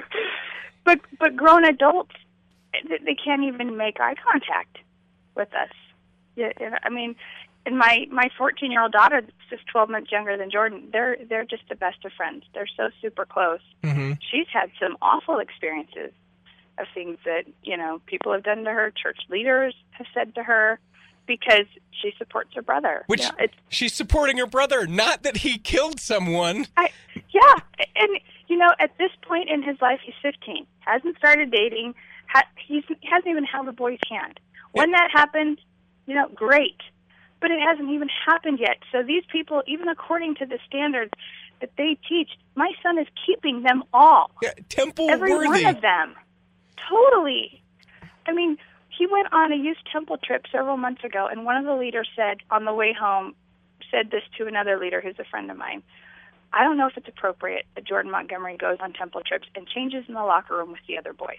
but grown adults, they can't even make eye contact with us. Yeah, I mean, and my 14-year-old daughter, that's just 12 months younger than Jordan, they're just the best of friends. They're so super close. Mm-hmm. She's had some awful experiences of things that, people have done to her, church leaders have said to her, because she supports her brother. Which she's supporting her brother, not that he killed someone. Yeah, and at this point in his life, he's 15, hasn't started dating, he hasn't even held a boy's hand. When that happened, great, but it hasn't even happened yet. So these people, even according to the standards that they teach, my son is keeping them all. Yeah, temple every worthy. One of them. Totally. I mean, he went on a youth temple trip several months ago, and one of the leaders said on the way home, said this to another leader who's a friend of mine, I don't know if it's appropriate that Jordan Montgomery goes on temple trips and changes in the locker room with the other boys.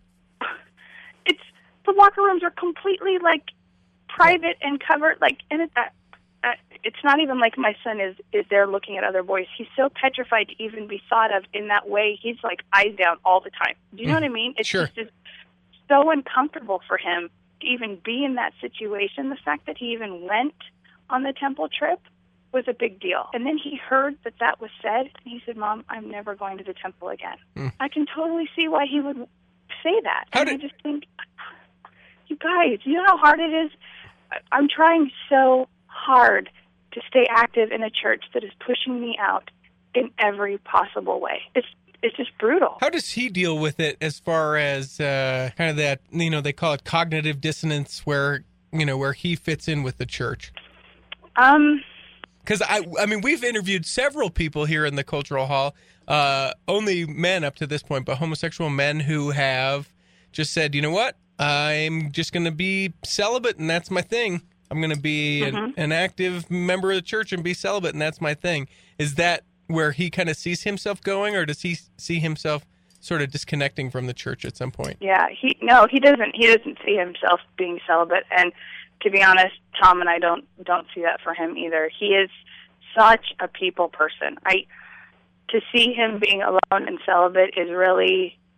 The locker rooms are completely, private and covered, and it's not even like my son is there looking at other boys. He's so petrified to even be thought of in that way. He's, eyes down all the time. Do you know what I mean? It's just so uncomfortable for him to even be in that situation. The fact that he even went on the temple trip was a big deal. And then he heard that was said, and he said, Mom, I'm never going to the temple again. I can totally see why he would say that. I just think, you guys, you know how hard it is? I'm trying so hard to stay active in a church that is pushing me out in every possible way. It's just brutal. How does he deal with it as far as kind of that, they call it cognitive dissonance, where he fits in with the church? Because I mean, we've interviewed several people here in the Cultural Hall, only men up to this point, but homosexual men who have just said, you know what, I'm just going to be celibate and that's my thing. I'm going to be an active member of the church and be celibate and that's my thing. Is that where he kind of sees himself going, or does he see himself sort of disconnecting from the church at some point? Yeah, he doesn't see himself being celibate, and to be honest, Tom and I don't see that for him either. He is such a people person. To see him being alone and celibate is really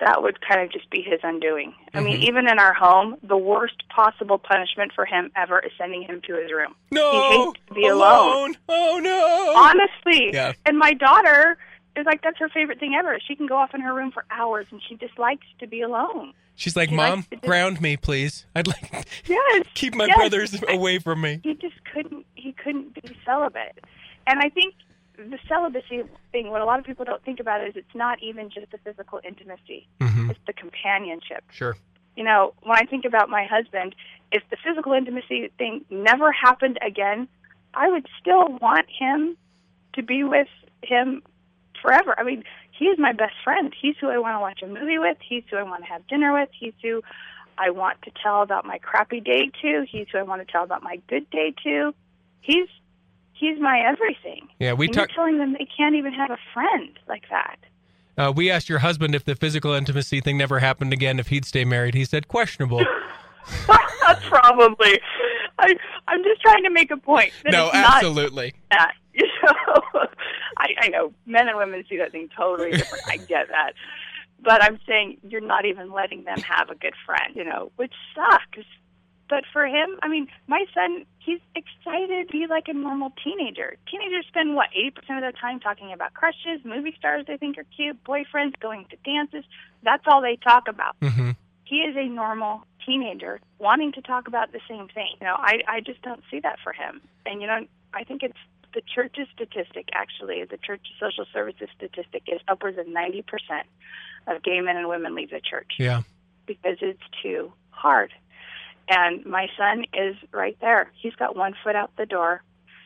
that would kind of just be his undoing. I mean, even in our home, the worst possible punishment for him ever is sending him to his room. No, he hates to be alone. Oh, no. Honestly. Yeah. And my daughter is like, that's her favorite thing ever. She can go off in her room for hours, and she just likes to be alone. She's like, She Mom, likes to just- ground me, please. I'd like Yes. keep my yes. brothers away from me. He just couldn't be celibate. And I think the celibacy thing, what a lot of people don't think about is it's not even just the physical intimacy. It's the companionship. Sure. You know, when I think about my husband, if the physical intimacy thing never happened again, I would still want him to be with him forever. I mean, he is my best friend. He's who I want to watch a movie with. He's who I want to have dinner with. He's who I want to tell about my crappy day to. He's who I want to tell about my good day to. He's my everything. Yeah, And you're telling them they can't even have a friend like that. We asked your husband if the physical intimacy thing never happened again, if he'd stay married. He said questionable. Probably. I'm just trying to make a point. That No, it's not absolutely. that. You know, I know men and women see that thing totally different. I get that. But I'm saying you're not even letting them have a good friend, you know, which sucks. But for him, I mean, my son, he's excited to be like a normal teenager. Teenagers spend, 80% of their time talking about crushes, movie stars they think are cute, boyfriends, going to dances. That's all they talk about. Mm-hmm. He is a normal teenager wanting to talk about the same thing. You know, I just don't see that for him. And, you know, I think it's the church's statistic, actually. The church social services statistic is upwards of 90% of gay men and women leave the church. Yeah. Because it's too hard. And my son is right there. He's got one foot out the door.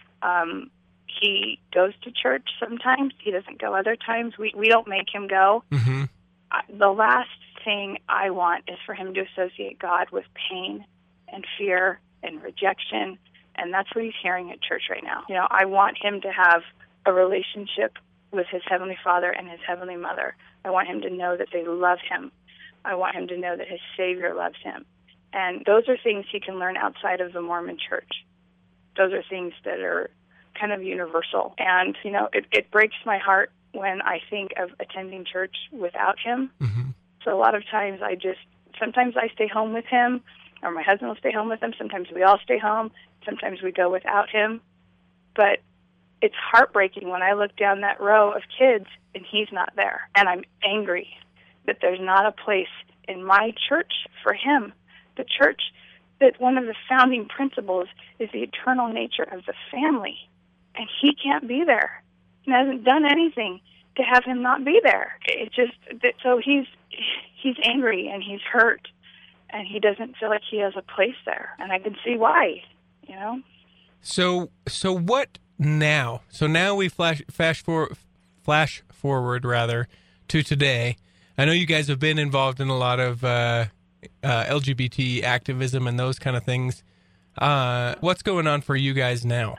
He goes to church sometimes. He doesn't go other times. We don't make him go. Mm-hmm. The last thing I want is for him to associate God with pain and fear and rejection. And that's what he's hearing at church right now. You know, I want him to have a relationship with his Heavenly Father and his Heavenly Mother. I want him to know that they love him. I want him to know that his Savior loves him. And those are things he can learn outside of the Mormon church. Those are things that are kind of universal. And, you know, it breaks my heart when I think of attending church without him. Mm-hmm. So a lot of times sometimes I stay home with him, or my husband will stay home with him. Sometimes we all stay home. Sometimes we go without him. But it's heartbreaking when I look down that row of kids and he's not there. And I'm angry that there's not a place in my church for him. The church, that one of the founding principles is the eternal nature of the family. And he can't be there. He hasn't done anything to have him not be there. It's just that, so he's angry and he's hurt and he doesn't feel like he has a place there. And I can see why, you know. So what now? So now we flash forward rather to today. I know you guys have been involved in a lot of LGBT activism and those kind of things. What's going on for you guys now?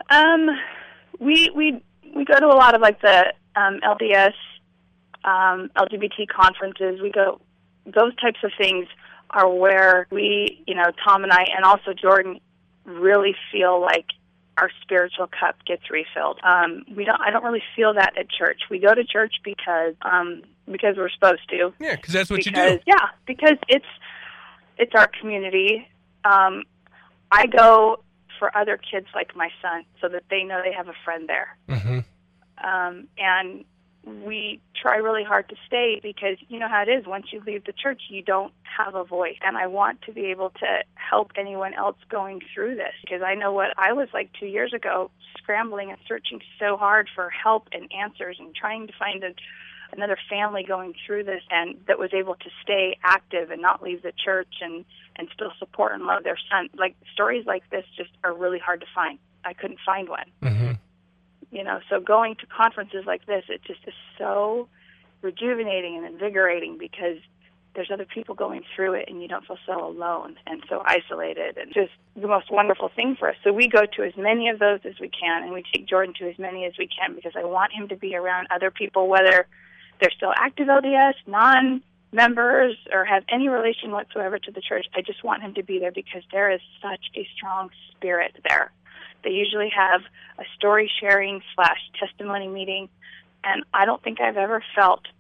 We go to a lot of like the LDS LGBT conferences. We go, those types of things are where we, you know, Tom and I, and also Jordan, really feel like our spiritual cup gets refilled. I don't really feel that at church. We go to church because we're supposed to. Yeah, because that's what you do. Yeah, because it's our community. I go for other kids like my son so that they know they have a friend there. Mm-hmm. And we try really hard to stay because you know how it is. Once you leave the church, you don't have a voice. And I want to be able to help anyone else going through this because I know what I was like 2 years ago, scrambling and searching so hard for help and answers and trying to find another family going through this and that was able to stay active and not leave the church and still support and love their son. Like stories like this just are really hard to find. I couldn't find one. Mm-hmm. You know, so going to conferences like this, it just is so rejuvenating and invigorating because there's other people going through it and you don't feel so alone and so isolated and just the most wonderful thing for us. So we go to as many of those as we can and we take Jordan to as many as we can because I want him to be around other people, whether they're still active LDS, non-members, or have any relation whatsoever to the church. I just want him to be there because there is such a strong spirit there. They usually have a story sharing / testimony meeting, and I don't think I've ever felt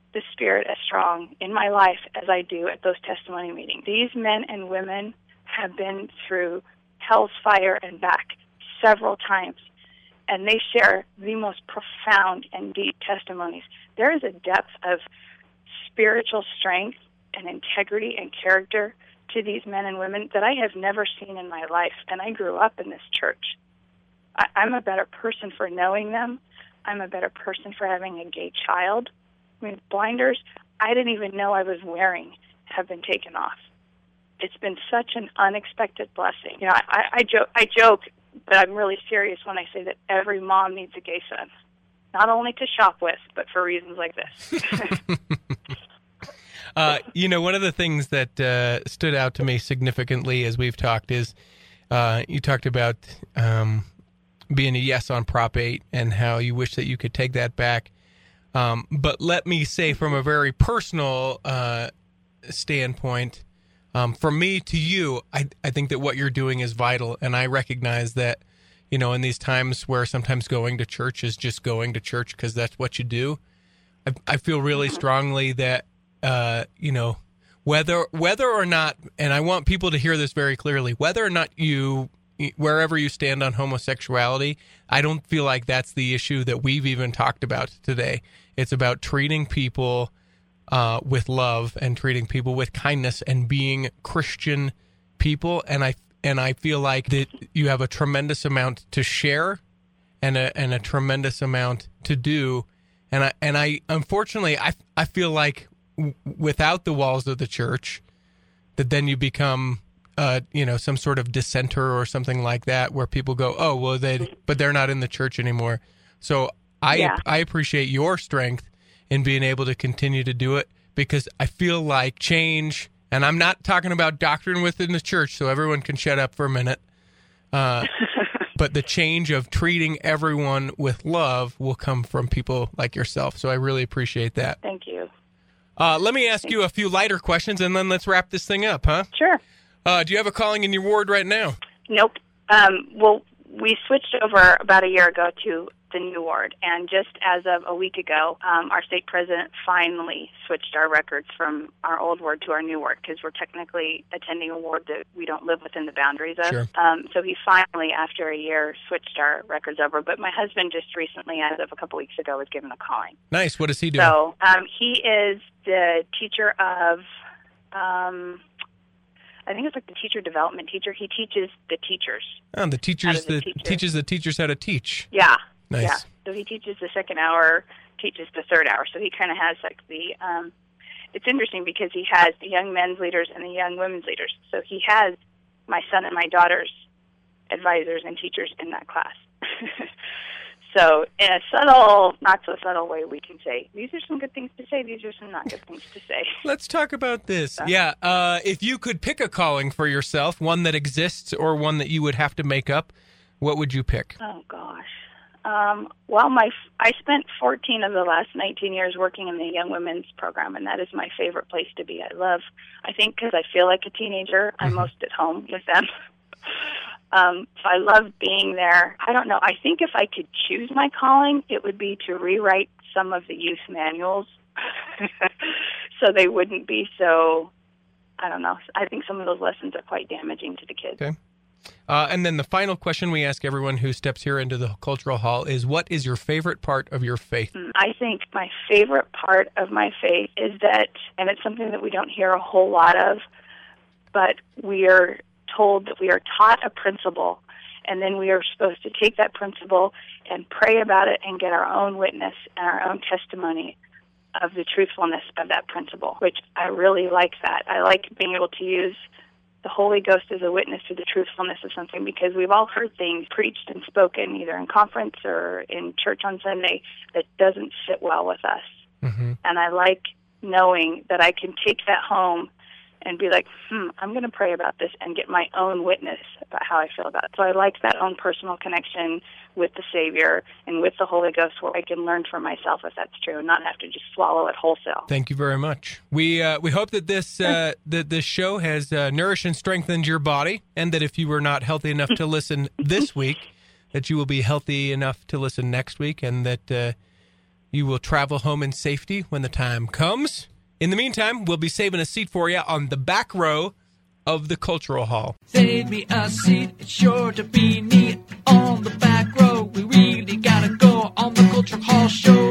the Spirit as strong in my life as I do at those testimony meetings. These men and women have been through hell's fire and back several times, and they share the most profound and deep testimonies. There is a depth of spiritual strength and integrity and character to these men and women that I have never seen in my life, and I grew up in this church. I'm a better person for knowing them. I'm a better person for having a gay child. I mean, blinders I didn't even know I was wearing have been taken off. It's been such an unexpected blessing. You know, I joke, but I'm really serious when I say that every mom needs a gay son, not only to shop with, but for reasons like this. You know, one of the things that stood out to me significantly as we've talked is you talked about being a yes on Prop 8 and how you wish that you could take that back. But let me say from a very personal standpoint, from me to you, I think that what you're doing is vital. And I recognize that, you know, in these times where sometimes going to church is just going to church because that's what you do, I feel really strongly that, you know, whether or not, and I want people to hear this very clearly, whether or not wherever you stand on homosexuality, I don't feel like that's the issue that we've even talked about today. It's about treating people with love and treating people with kindness and being Christian people. And I feel like that you have a tremendous amount to share and a tremendous amount to do. And I unfortunately I feel like without the walls of the church, that then you become you know, some sort of dissenter or something like that, where people go, oh, well, but they're not in the church anymore. So I appreciate your strength in being able to continue to do it, because I feel like change, and I'm not talking about doctrine within the church, so everyone can shut up for a minute. But the change of treating everyone with love will come from people like yourself. So I really appreciate that. Thank you. Let me ask you a few lighter questions, and then let's wrap this thing up, huh? Sure. Do you have a calling in your ward right now? Nope. Well, we switched over about a year ago to the new ward, and just as of a week ago, our state president finally switched our records from our old ward to our new ward, because we're technically attending a ward that we don't live within the boundaries of. Sure. So he finally, after a year, switched our records over. But my husband just recently, as of a couple weeks ago, was given a calling. Nice. What is he doing? So he is the teacher of... I think it's like the teacher development teacher. He teaches the teachers. Oh, the teachers that teaches the teachers how to teach. Yeah. Nice. Yeah. So he teaches the second hour, teaches the third hour. So he kind of has like the, it's interesting because he has the young men's leaders and the young women's leaders. So he has my son and my daughter's advisors and teachers in that class. So in a subtle, not so subtle way, we can say, these are some good things to say, these are some not good things to say. Let's talk about this. Yeah, if you could pick a calling for yourself, one that exists or one that you would have to make up, what would you pick? Oh, gosh. Well, I spent 14 of the last 19 years working in the Young Women's Program, and that is my favorite place to be. I think because I feel like a teenager, I'm most at home with them. So I love being there. I don't know. I think if I could choose my calling, it would be to rewrite some of the youth manuals so they wouldn't be so, I don't know. I think some of those lessons are quite damaging to the kids. Okay. And then the final question we ask everyone who steps here into the cultural hall is, what is your favorite part of your faith? I think my favorite part of my faith is that, and it's something that we don't hear a whole lot of, but we are told that we are taught a principle, and then we are supposed to take that principle and pray about it and get our own witness and our own testimony of the truthfulness of that principle, which I really like that. I like being able to use the Holy Ghost as a witness to the truthfulness of something, because we've all heard things preached and spoken either in conference or in church on Sunday that doesn't sit well with us. Mm-hmm. And I like knowing that I can take that home and be like, I'm going to pray about this and get my own witness about how I feel about it. So I like that own personal connection with the Savior and with the Holy Ghost, where I can learn for myself if that's true and not have to just swallow it wholesale. Thank you very much. We hope that this that this show has nourished and strengthened your body, and that if you were not healthy enough to listen this week, that you will be healthy enough to listen next week, and that you will travel home in safety when the time comes. In the meantime, we'll be saving a seat for you on the back row of the Cultural Hall. Save me a seat, it's sure to be neat on the back row. We really gotta go on the Cultural Hall show.